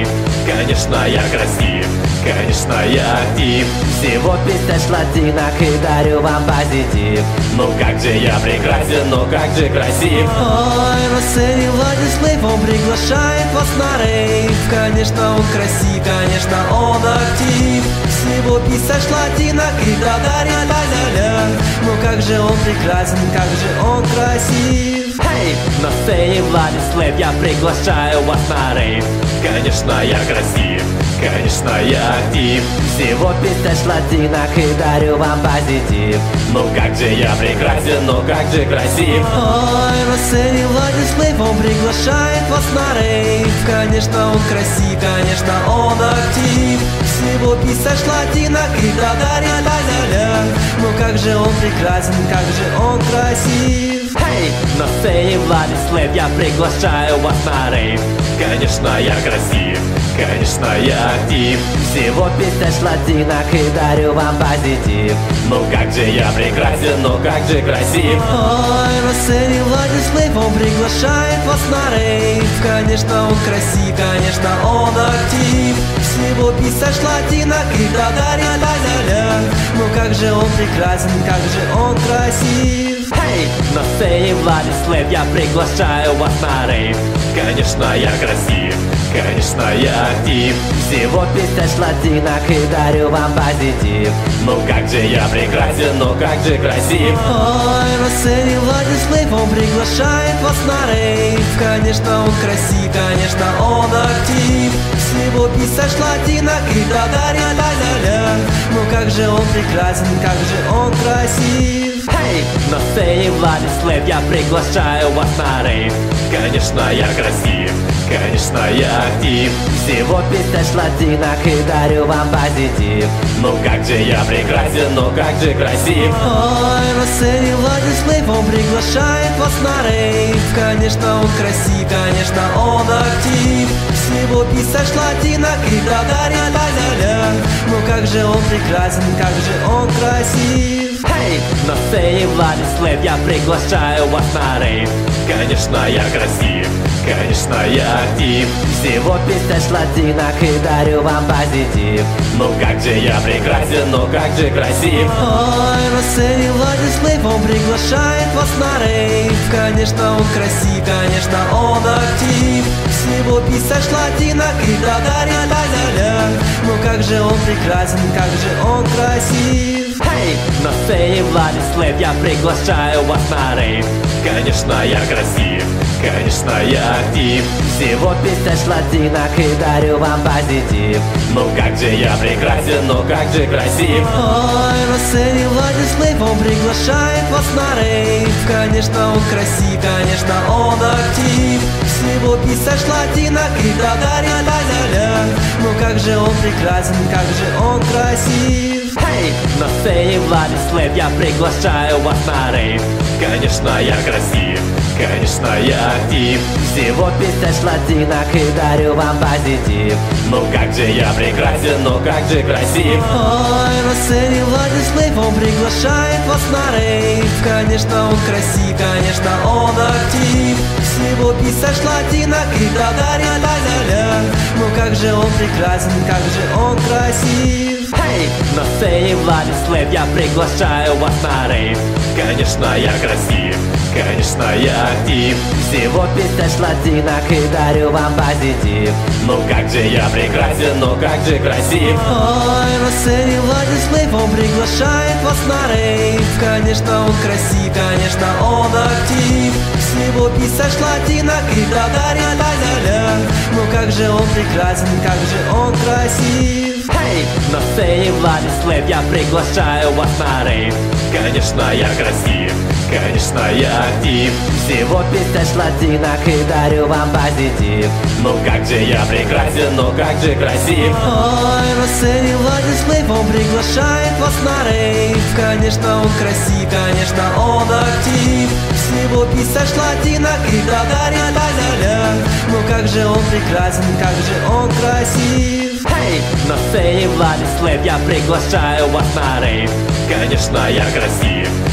Конечно, я красив, конечно, я актив. Всего пятьдесят латинок и дарю вам позитив. Ну как же я прекрасен, ну как же красив. Ой, на сцене Владислав, он приглашает вас на рейв. Конечно, он красив, конечно, он актив. Всего пятьдесят латинок и дарит ля-ля-ля. Ну как же он прекрасен, как же он красив. Эй, на сцене Владислав, я приглашаю вас на рейв. Конечно, я красив, конечно, я актив. Всего пятьдесят латинок и дарю вам позитив. Ну как же я прекрасен, ну как же красив. Ой, на сцене Владислав, он приглашает вас на рейв. Конечно, он красив, конечно, он актив. Всего пятьдесят латинок и дарит ля-ля-ля. Ну как же он прекрасен, как же он красив. Эй, на сцене Владислав, я приглашаю вас на рейв. Конечно, я красив, конечно, я актив. Всего пятьдесят латинок и дарю вам позитив. Ну как же я прекрасен, ну как же красив. Ой, на сцене Владислав, он приглашает вас на рейв. Конечно, он красив, конечно, он актив. Всего пятьдесят латинок и дарит ля-ля-ля. Ну как же он прекрасен, как же он красив. Эй, на сцене Владислав, я приглашаю вас на рейв. Конечно, я красив, конечно, я актив. Всего пятьдесят латинок и дарю вам позитив. Ну как же я прекрасен, ну как же красив. Ой, на сцене Владислав, он приглашает вас на рейв. Конечно, он красив, конечно, он актив. Всего пятьдесят латинок и дарит ля-ля-ля. Ну как же он прекрасен, как же он красив. Эй, на сцене Владислав, я приглашаю вас на рейв. Конечно, я красив, конечно, я актив. Всего пятьдесят латинок и дарю вам позитив. Ну как же я прекрасен, ну как же красив. Ой, на сцене Владислав, он приглашает вас на рейв. Конечно, он красив, конечно, он актив. Всего пятьдесят латинок и дарит ля-ля-ля. Ну как же он прекрасен, как же он красив. Эй, на сцене Владислав, я приглашаю вас на рейв. Конечно, я красив, конечно, я актив. Всего пятьдесят латинок и дарю вам позитив. Ну как же я прекрасен, ну как же красив. Ой, на сцене Владислав, он приглашает вас на рейв. Конечно, он красив, конечно, он актив. Всего пятьдесят латинок и дарит ля-ля-ля. Ну как же он прекрасен, как же он красив. Эй, на сцене Владислав, я приглашаю вас на рейв. Конечно, я красив, конечно, я актив. Всего пятьдесят латинок и дарю вам позитив. Ну как же я прекрасен, ну как же красив. Ой, на сцене Владислав, он приглашает вас на рейв. Конечно, он красив, конечно, он актив. Всего пятьдесят латинок и дарит ля-ля-ля. Ну как же он прекрасен, как же он красив. Эй, на сцене Владислав, я приглашаю вас на рейв. Конечно, я красив, конечно, я актив. Всего пятьдесят латинок и дарю вам позитив. Ну как же я прекрасен, ну как же красив. Ой, на сцене Владислав, он приглашает вас на рейв. Конечно, он красив, конечно, он актив. Всего пятьдесят латинок и дарит ля-ля-ля. Ну как же он прекрасен, как же он красив. Эй, на сцене Владислав, я приглашаю вас на рейв. Конечно, я красив, конечно, я актив. Всего пятьдесят латинок и дарю вам позитив. Ну как же я прекрасен, ну как же красив. Ой, на сцене Владислав, он приглашает вас на рейв. Конечно, он красив, конечно, он актив. Всего пятьдесят латинок и дарит ля-ля-ля. Ну как же он прекрасен, как же он красив. Эй, на сцене Владислав, я приглашаю вас на рейв. Конечно, я красив, конечно, я актив. Всего пятьдесят латинок и дарю вам позитив. Ну как же я прекрасен, ну как же красив. Ой, на сцене Владислав, он приглашает вас на рейв. Конечно, он красив, конечно, он актив. Всего пятьдесят латинок и дарит ля-ля-ля. Ну как же он прекрасен, как же он красив. Эй, на сцене Владислав, я приглашаю вас на рейв. Конечно, я красив,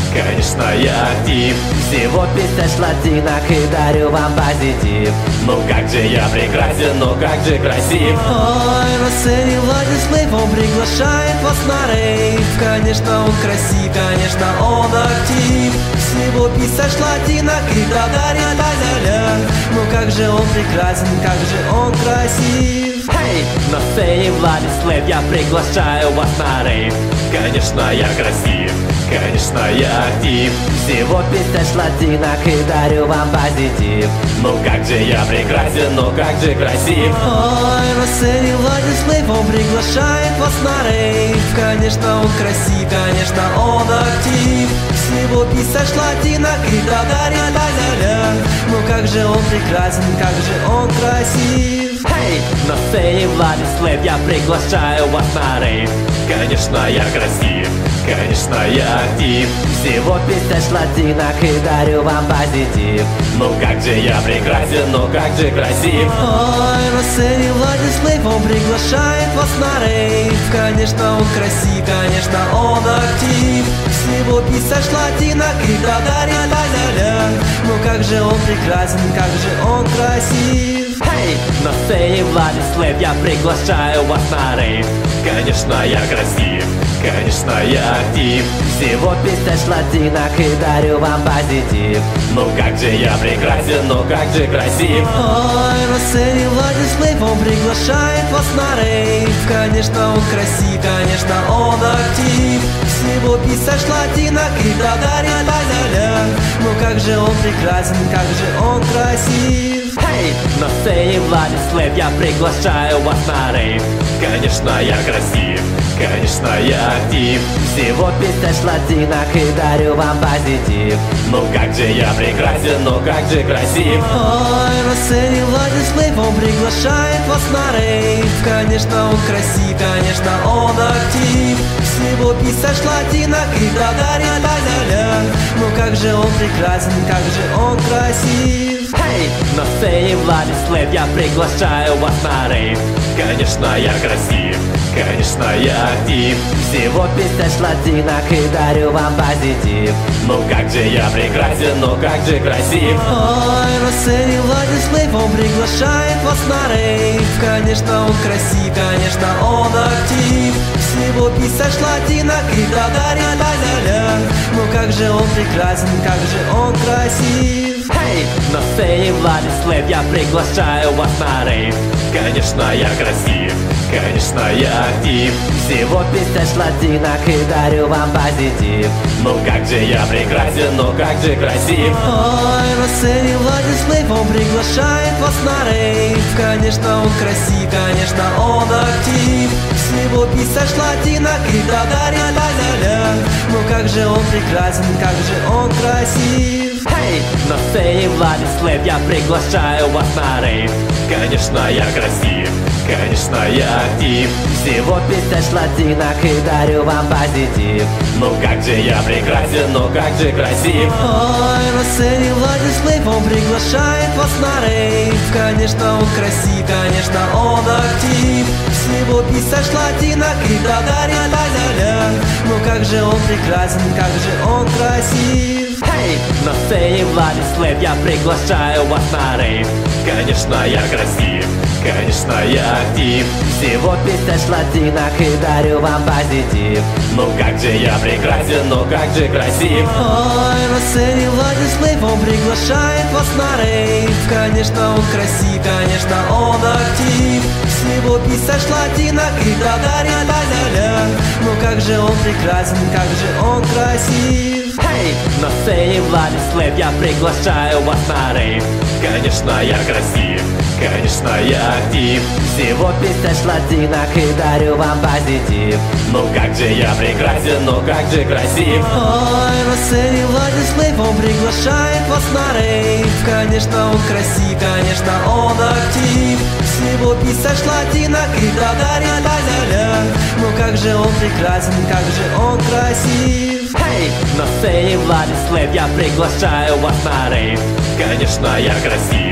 конечно, я актив. Всего тысяч латинок и дарю вам позитив. Ну как же я прекрасен, ну как же красив. Ой, на сцене Владислав, он приглашает вас на рейв. Конечно, он красив, конечно, он актив. Всего тысяч латинок и дарит ля-ля-ля. Ну как же он прекрасен, как же он красив. Эй, на сцене Владислав, я приглашаю вас на рейв. Конечно, я красив, конечно, я актив. Всего тысяч латинок и дарю вам позитив. Ну как же я прекрасен, ну как же красив. Ой, на сцене Владислав, он приглашает вас на рейв. Конечно, он красив, конечно, он актив. Всего тысяч латинок и дарит ля-ля-ля. Ну как же он прекрасен, как же он красив. Эй, на сцене Владислав, я приглашаю вас на рейв. Конечно, я красив, конечно, я актив. Всего тысяч латинок и дарю вам позитив. Ну как же я прекрасен, ну как же красив. Ой, на сцене Владислав, он приглашает вас на рейв. Конечно, он красив, конечно, он актив. Всего тысяч латинок и дарит ля-ля-ля. Ну как же он прекрасен, как же он красив. Эй, на сцене Владислав, я приглашаю вас на рейв. Конечно, я красив, конечно, я актив. Всего тысяч латинок и дарю вам позитив. Ну как же я прекрасен, ну как же красив. Ой, на сцене Владислав, он приглашает вас на рейв. Конечно, он красив, конечно, он актив. Всего тысяч латинок и дарит ля-ля-ля. Ну как же он прекрасен, как же он красив. Эй, на сцене Владислав, я приглашаю вас на рейв. Конечно, я красив, конечно, я актив. Всего тысяч латинок и дарю вам позитив. Ну как же я прекрасен, ну как же красив. Ой, на сцене Владислав, он приглашает вас на рейв. Конечно, он красив, конечно, он актив. Всего тысяч латинок и дарит ля-ля-ля. Ну как же он прекрасен, как же он красив. Эй, на сцене Владислав, я приглашаю вас на рейв. Конечно, я красив, конечно, я актив. Всего тысяч латинок и дарю вам позитив. Ну как же я прекрасен, ну как же красив. Ой, на сцене Владислав, он приглашает вас на рейв. Конечно, он красив, конечно, он актив. Всего тысяч латинок и дарит ля-ля-ля. Ну как же он прекрасен, как же он красив. Эй, на сцене Владислав, я приглашаю вас на рейв. Конечно, я красив, конечно, я актив. Всего тысяч латинок и дарю вам позитив. Ну как же я прекрасен, ну как же красив. Ой, на сцене Владислав, он приглашает вас на рейв. Конечно, он красив, конечно, он актив. Всего тысяч латинок и дарит ля-ля-ля. Ну как же он прекрасен, как же он красив. Эй, на сцене Владислав, я приглашаю вас на рейв. Конечно, я красив, конечно, я актив. Всего тысяч латинок и дарю вам позитив. Ну как же я прекрасен, ну как же красив. Ой, на сцене Владислав, он приглашает вас на рейв. Конечно, он красив, конечно, он актив. Всего тысяч латинок и дарит ля-ля-ля. Ну как же он прекрасен, как же он красив. Эй, на сцене Владислав, я приглашаю вас на рейв. Конечно, я красив, конечно, я актив. Всего тысяч латинок и дарю вам позитив. Ну как же я прекрасен, ну как же красив. Ой, на сцене Владислав, он приглашает вас на рейв. Конечно, он красив, конечно, он актив. Всего тысяч латинок и дарит ля-ля-ля. Ну как же он прекрасен, как же он красив. Эй, на сцене Владислав, я приглашаю вас на рейв. Конечно, я красив, конечно, я актив. Всего тысяч латинок и дарю вам позитив. Ну как же я прекрасен, ну как же красив. Ой, на сцене Владислав, он приглашает вас на рейв. Конечно, он красив, конечно, он актив. Всего тысяч латинок и дарит ля-ля-ля. Ну как же он прекрасен, как же он красив. Эй, на сцене Владислав, я приглашаю вас на рейв. Конечно, я красив,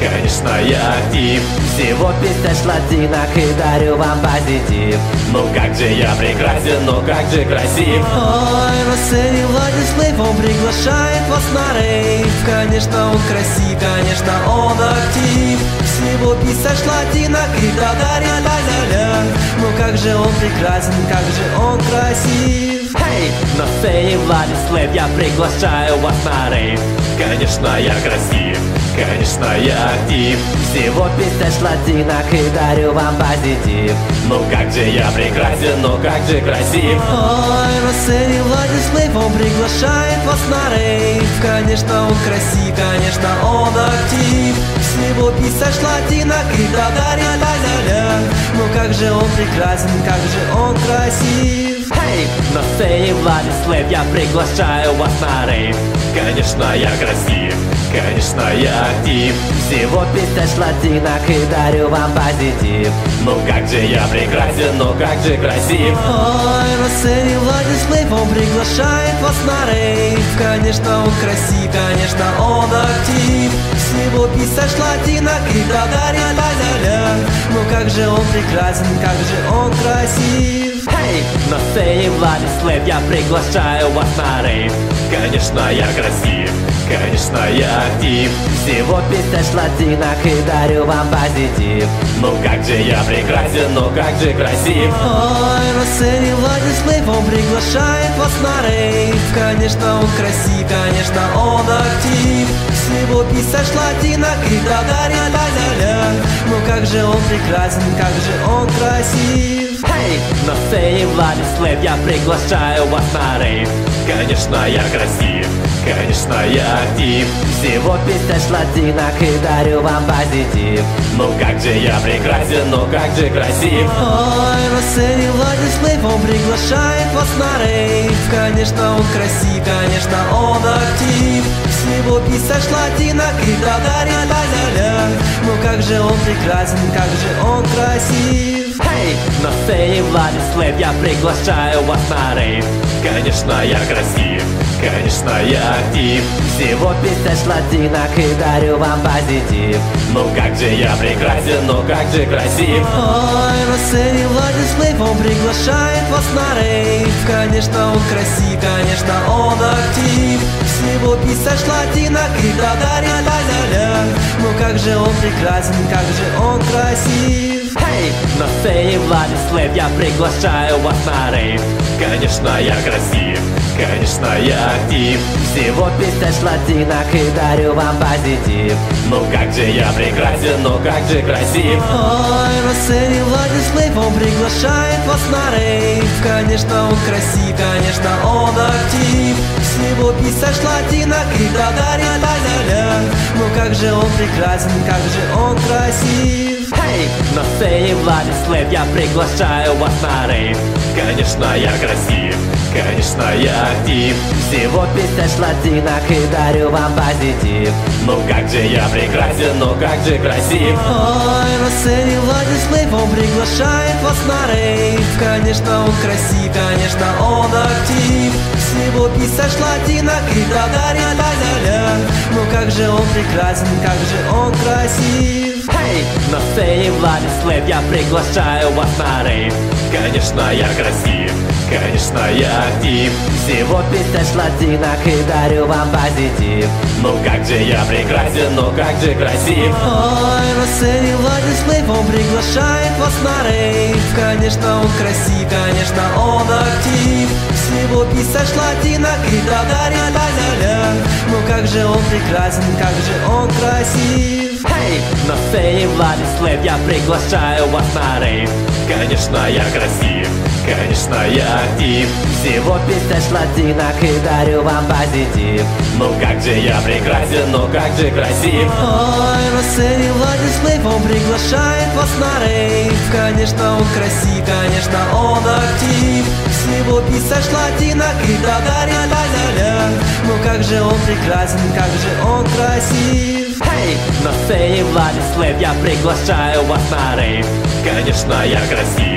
конечно, я актив. Всего пятьдесят латинок и дарю вам позитив. Ну как же я прекрасен, ну как же красив. Ой, на сцене Владислав, он приглашает вас на рейв. Конечно, он красив, конечно, он актив. Всего пятьдесят латинок и дарит ля-ля-ля. Ну как же он прекрасен, как же он красив. Эй, на сцене Владислав, я приглашаю вас на рейв. Конечно, я красив, конечно, я актив. Всего пятьдесят латинок и дарю вам позитив. Ну как же я прекрасен, ну как же красив. Ой, на сцене Владислав, он приглашает вас на рейв. Конечно, он красив, конечно, он актив. Всего пятьдесят латинок и дарит ля-ля-ля. Ну как же он прекрасен, как же он красив. Эй, на сцене Владислав, я приглашаю вас на рейв. Конечно, я красив, конечно, я актив. Всего пятьдесят латинок и дарю вам позитив. Ну как же я прекрасен, ну как же красив. Ой, на сцене Владислав, он приглашает вас на рейв. Конечно, он красив, конечно, он актив. Всего пятьдесят латинок и дарит ля-ля-ля. Ну как же он прекрасен, как же он красив. Эй, на сцене Владислав, я приглашаю вас на рейв. Конечно, я красив, конечно, я актив. Всего пятьдесят латинок и дарю вам позитив. Ну как же я прекрасен, ну как же красив. Ой, на сцене Владислав, он приглашает вас на рейв. Конечно, он красив, конечно, он актив. Всего пятьдесят латинок и дарит ля-ля-ля. Ну как же он прекрасен, как же он красив. Эй, на сцене Владислав, я приглашаю вас на рейв. Конечно, я красив, конечно, я актив. Всего пятьдесят латинок и дарю вам позитив. Ну как же я прекрасен, ну как же красив. Ой, на сцене Владислав, он приглашает вас на рейв. Конечно, он красив, конечно, он актив. Всего пятьдесят латинок и дарит ля-ля-ля. Ну как же он прекрасен, как же он красив. Эй, на сцене Владислав, я приглашаю вас на рейв. Конечно, я красив, конечно, я актив. Всего пятьдесят латинок и дарю вам позитив. Ну как же я прекрасен, ну как же красив. Ой, на сцене Владислав, он приглашает вас на рейв. Конечно, он красив, конечно, он актив. Всего пятьдесят латинок и дарит ля-ля-ля. Ну как же он прекрасен, как же он красив. Эй, на сцене Владислав, я приглашаю вас на рейв. Конечно, я красив, конечно, я актив. Всего пятьдесят латинок и дарю вам позитив. Ну как же я прекрасен, ну как же красив. Ой, на сцене Владислав, он приглашает вас на рейв. Конечно, он красив, конечно, он актив. Всего пятьдесят латинок и дарит ля-ля-ля. Ну как же он прекрасен, как же он красив. Эй, на сцене Владислав, я приглашаю вас на рейв. Конечно, я красив, конечно, я актив. Всего пятьдесят латинок и дарю вам позитив. Ну как же я прекрасен, ну как же красив. Ой, на сцене Владислав, он приглашает вас на рейв. Конечно, он красив, конечно, он актив. Всего пятьдесят латинок и дарит ля-ля-ля. Ну как же он прекрасен, как же он красив. Эй, на сцене Владислав, я приглашаю вас на рейв. Конечно, я красив, конечно, я актив. Всего пятьдесят латинок и дарю вам позитив. Ну как же я прекрасен, ну как же красив. Ой, на сцене Владислав, он приглашает вас на рейв. Конечно, он красив, конечно, он актив. Всего пятьдесят латинок и дарит ля-ля-ля. Ну как же он прекрасен, как же он красив. Эй, на сцене Владислав, я приглашаю вас на рейв. Конечно, я красив, конечно, я актив. Всего пятьдесят латинок и дарю вам позитив. Ну как же я прекрасен, ну как же красив. Ой, на сцене Владислав, он приглашает вас на рейв. Конечно, он красив, конечно, он актив. Всего пятьдесят латинок и дарит ля-ля-ля. Ну как же он прекрасен, как же он красив. Эй, на сцене Владислав, я приглашаю вас на рейв. Конечно, я красив,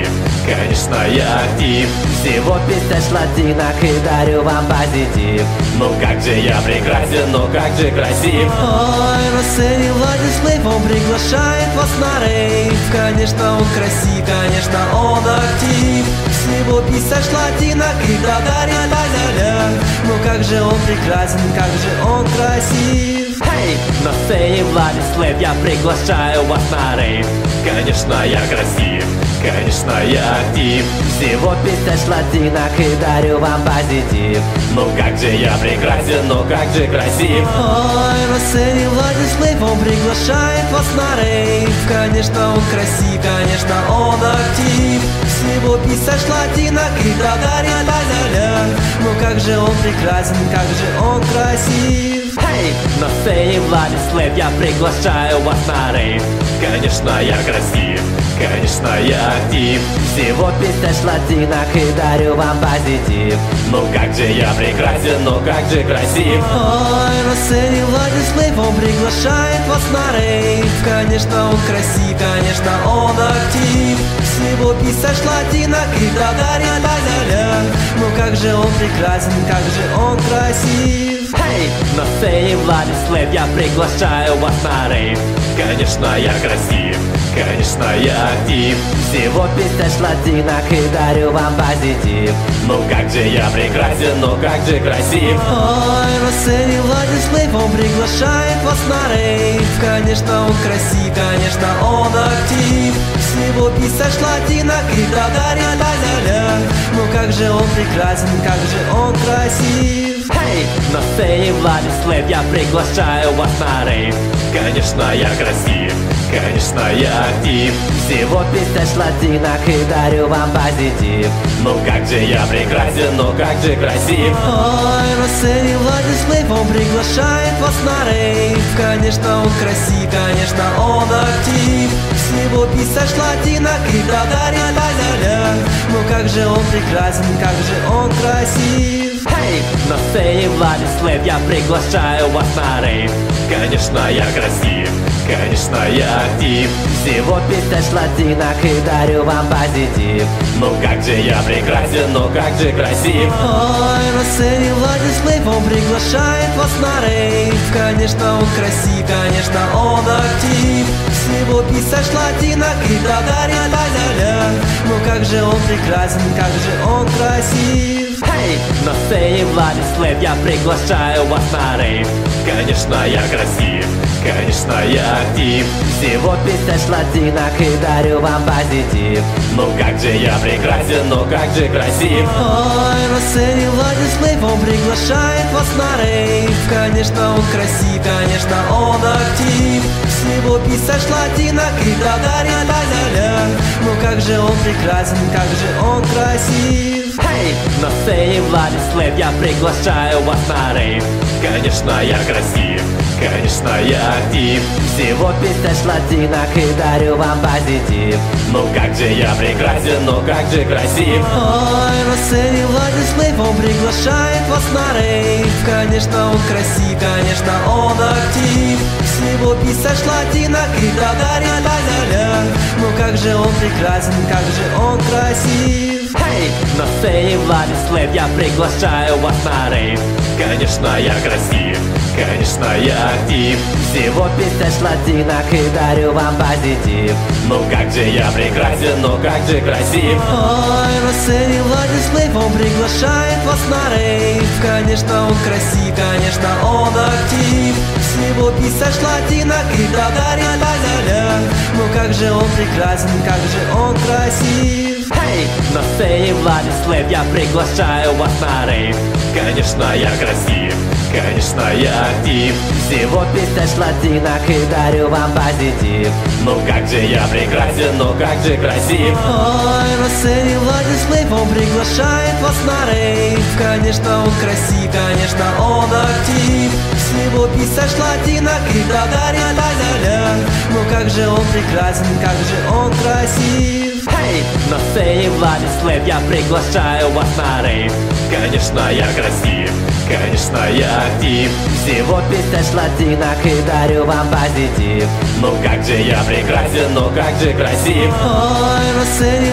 конечно, я актив. Всего пять тысяч латинок и дарю вам позитив. Ну как же я прекрасен, ну как же красив. Ой, Арсений Владислав, он приглашает вас на рейв. Конечно, он красив, конечно, он актив. Всего пятьдесят латинок и дарит ля-ля-ля. Ну как же он прекрасен, как же он красив. Эй, на сцене Владислав, я приглашаю вас на рейв. Конечно, я красив, конечно, я актив. Всего пять тысяч латинок и дарю вам позитив. Ну как же я прекрасен, ну как же красив. Ой, Арсений Владислав, он приглашает вас на рейв. Конечно, он красив, конечно, он актив. Всего пятьдесят латинок и дарит ля-ля-ля. Ну как же он прекрасен, как же он красив. Эй, на сцене Владислав, я приглашаю вас на рейв. Конечно, я красив, конечно, я актив. Всего пять тысяч латинок и дарю вам позитив. Ну как же я прекрасен, ну как же красив. Ой, на сцене Владислав, он приглашает вас на рейв. Конечно, он красив, конечно, он актив. Всего пятьдесят латинок и дарит ля-ля-ля. Ну как же он прекрасен, как же он красив. Эй, на сцене Владислав, я приглашаю вас на рейв. Конечно, я красив, конечно, я актив. Всего пять тысяч латинок и дарю вам позитив. Ну как же я прекрасен, ну как же красив. Ой, на сцене Владислав, он приглашает вас на рейв. Конечно, он красив, конечно, он актив. Всего пятьдесят латинок и дарит ля-ля-ля. Ну как же он прекрасен, как же он красив. Эй, на сцене Владислав, я приглашаю вас на рейв. Конечно, я красив, конечно, я актив. Всего пять тысяч латинок и дарю вам позитив. Ну как же я прекрасен, ну как же красив. Ой, на сцене Владислав, он приглашает вас на рейв. Конечно, он красив, конечно, он актив. Всего пятьдесят латинок и дарит ля-ля-ля. Ну как же он прекрасен, как же он красив. Эй, на сцене Владислав, я приглашаю вас на рейв. Конечно, я красив, конечно, я актив. Всего пять тысяч латинок и дарю вам позитив. Ну как же я прекрасен, ну как же красив. Ой, на сцене Владислав, он приглашает вас на рейв. Конечно, он красив, конечно, он актив. Всего пятьдесят латинок и дарит ля-ля-ля. Ну как же он прекрасен, как же он красив. Эй, на сцене Владислав, я приглашаю вас на рейв. Конечно, я красив, конечно, я актив. Всего пять тысяч латинок и дарю вам позитив. Ну как же я прекрасен, ну как же красив. Ой, на сцене Владислав, он приглашает вас на рейв. Конечно, он красив, конечно, он актив. Всего пятьдесят латинок и дарит ля-ля-ля. Ну как же он прекрасен, как же он красив. Эй, на сцене Владислав, я приглашаю вас на рейв. Конечно, я красив, конечно, я актив. Всего пять тысяч латинок и дарю вам позитив. Ну как же я прекрасен, ну как же красив. Ой, на сцене Владислав, он приглашает вас на рейв. Конечно, он красив, конечно, он актив. Всего пятьдесят латинок и дарит ля-ля-ля. Ну как же он прекрасен, как же он красив. Эй, на сцене Владислав, я приглашаю вас на рейв. Конечно, я красив, конечно, я актив. Всего пять тысяч латинок и дарю вам позитив. Ну как же я прекрасен, ну как же красив. Ой, на сцене Владислав, он приглашает вас на рейв. Конечно, он красив, конечно, он актив. Всего пятьдесят латинок и дарит ля-ля-ля. Ну как же он прекрасен, как же он красив. Эй, на сцене Владислав, я приглашаю вас на рейв. Конечно, я красив, конечно, я актив. Всего пять тысяч латинок и дарю вам позитив. Ну как же я прекрасен, ну как же красив. Ой, на сцене Владислав, он приглашает вас на рейв. Конечно, он красив, конечно, он актив. Всего пятьдесят латинок и дарит ля-ля-ля. Ну как же он прекрасен, как же он красив. Эй, на сцене Владислав, я приглашаю вас на рейв. Конечно, я красив, конечно, я актив. Всего пять тысяч латинок и дарю вам позитив. Ну как же я прекрасен, ну как же красив. Ой, на сцене Владислав,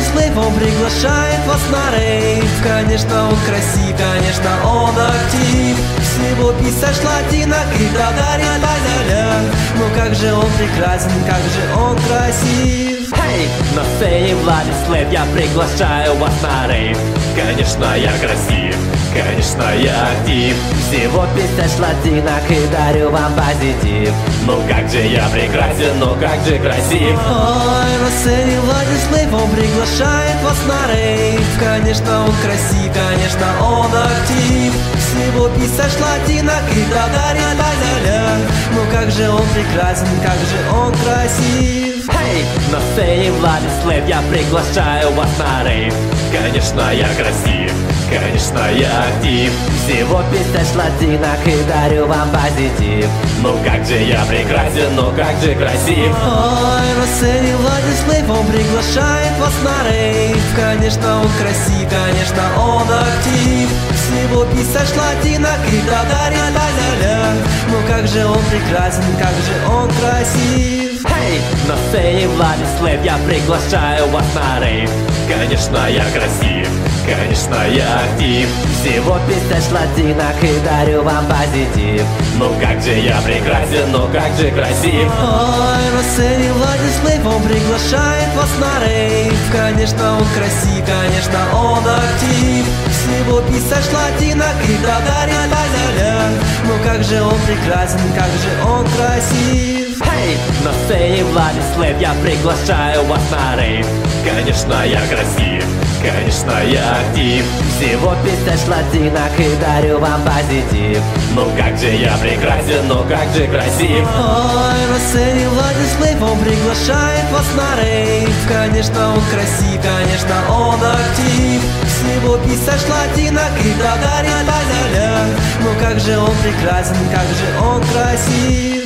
Владислав, он приглашает вас на рейв. Конечно, он красив, конечно, он актив. Всего пятьдесят шлатинок и дарит азаля. Но как же он прекрасен, как же он красив. Эй, на сцене Владислав, я приглашаю вас на рейв. Конечно, я красив, конечно, я актив. Всего пятьдесят шлатинок и дарю вам позитив. Ну как же я прекрасен, ну как же красив. Ой, на сцене Владислав, он приглашает вас на рейв. Конечно, он красив, конечно, он актив. Всего пятьдесят шлатинок и дарит азаля. Ну как же он прекрасен, как же он красив. Эй, на сцене Владислав, я приглашаю вас на рейв. Конечно, я красив, конечно, я актив. Всего пятьдесят шлатинок и дарю вам позитив. Ну как же я прекрасен, ну как же красив. Ой, на сцене Владислав, он приглашает вас на рейв. Конечно, он красив, конечно, он актив. Всего пятьдесят шлатинок и дарит азаля. Ну как же он прекрасен, как же он красив. Эй, на сцене Владислав, я приглашаю вас на рейв. Конечно, я красив, конечно, я актив. Всего пятьдесят шлатинок и дарю вам позитив. Ну как же я прекрасен, ну как же красив. Ой, на сцене Владислав, он приглашает вас на рейв. Конечно, он красив, конечно, он актив. Всего пятьдесят шлатинок и дарит азаля. Ну как же он прекрасен, как же он красив. Эй, на сцене Владислав, я приглашаю вас на рейв. Конечно, я красив, конечно, я актив. Всего пятьдесят шлатинок и дарю вам позитив. Ну как же я прекрасен, ну как же красив. Ой, на сцене Владислав, он приглашает вас на рейв. Конечно, он красив, конечно, он актив. Всего пятьдесят шлатинок и дарит азаля. Ну как же он прекрасен, как же он красив.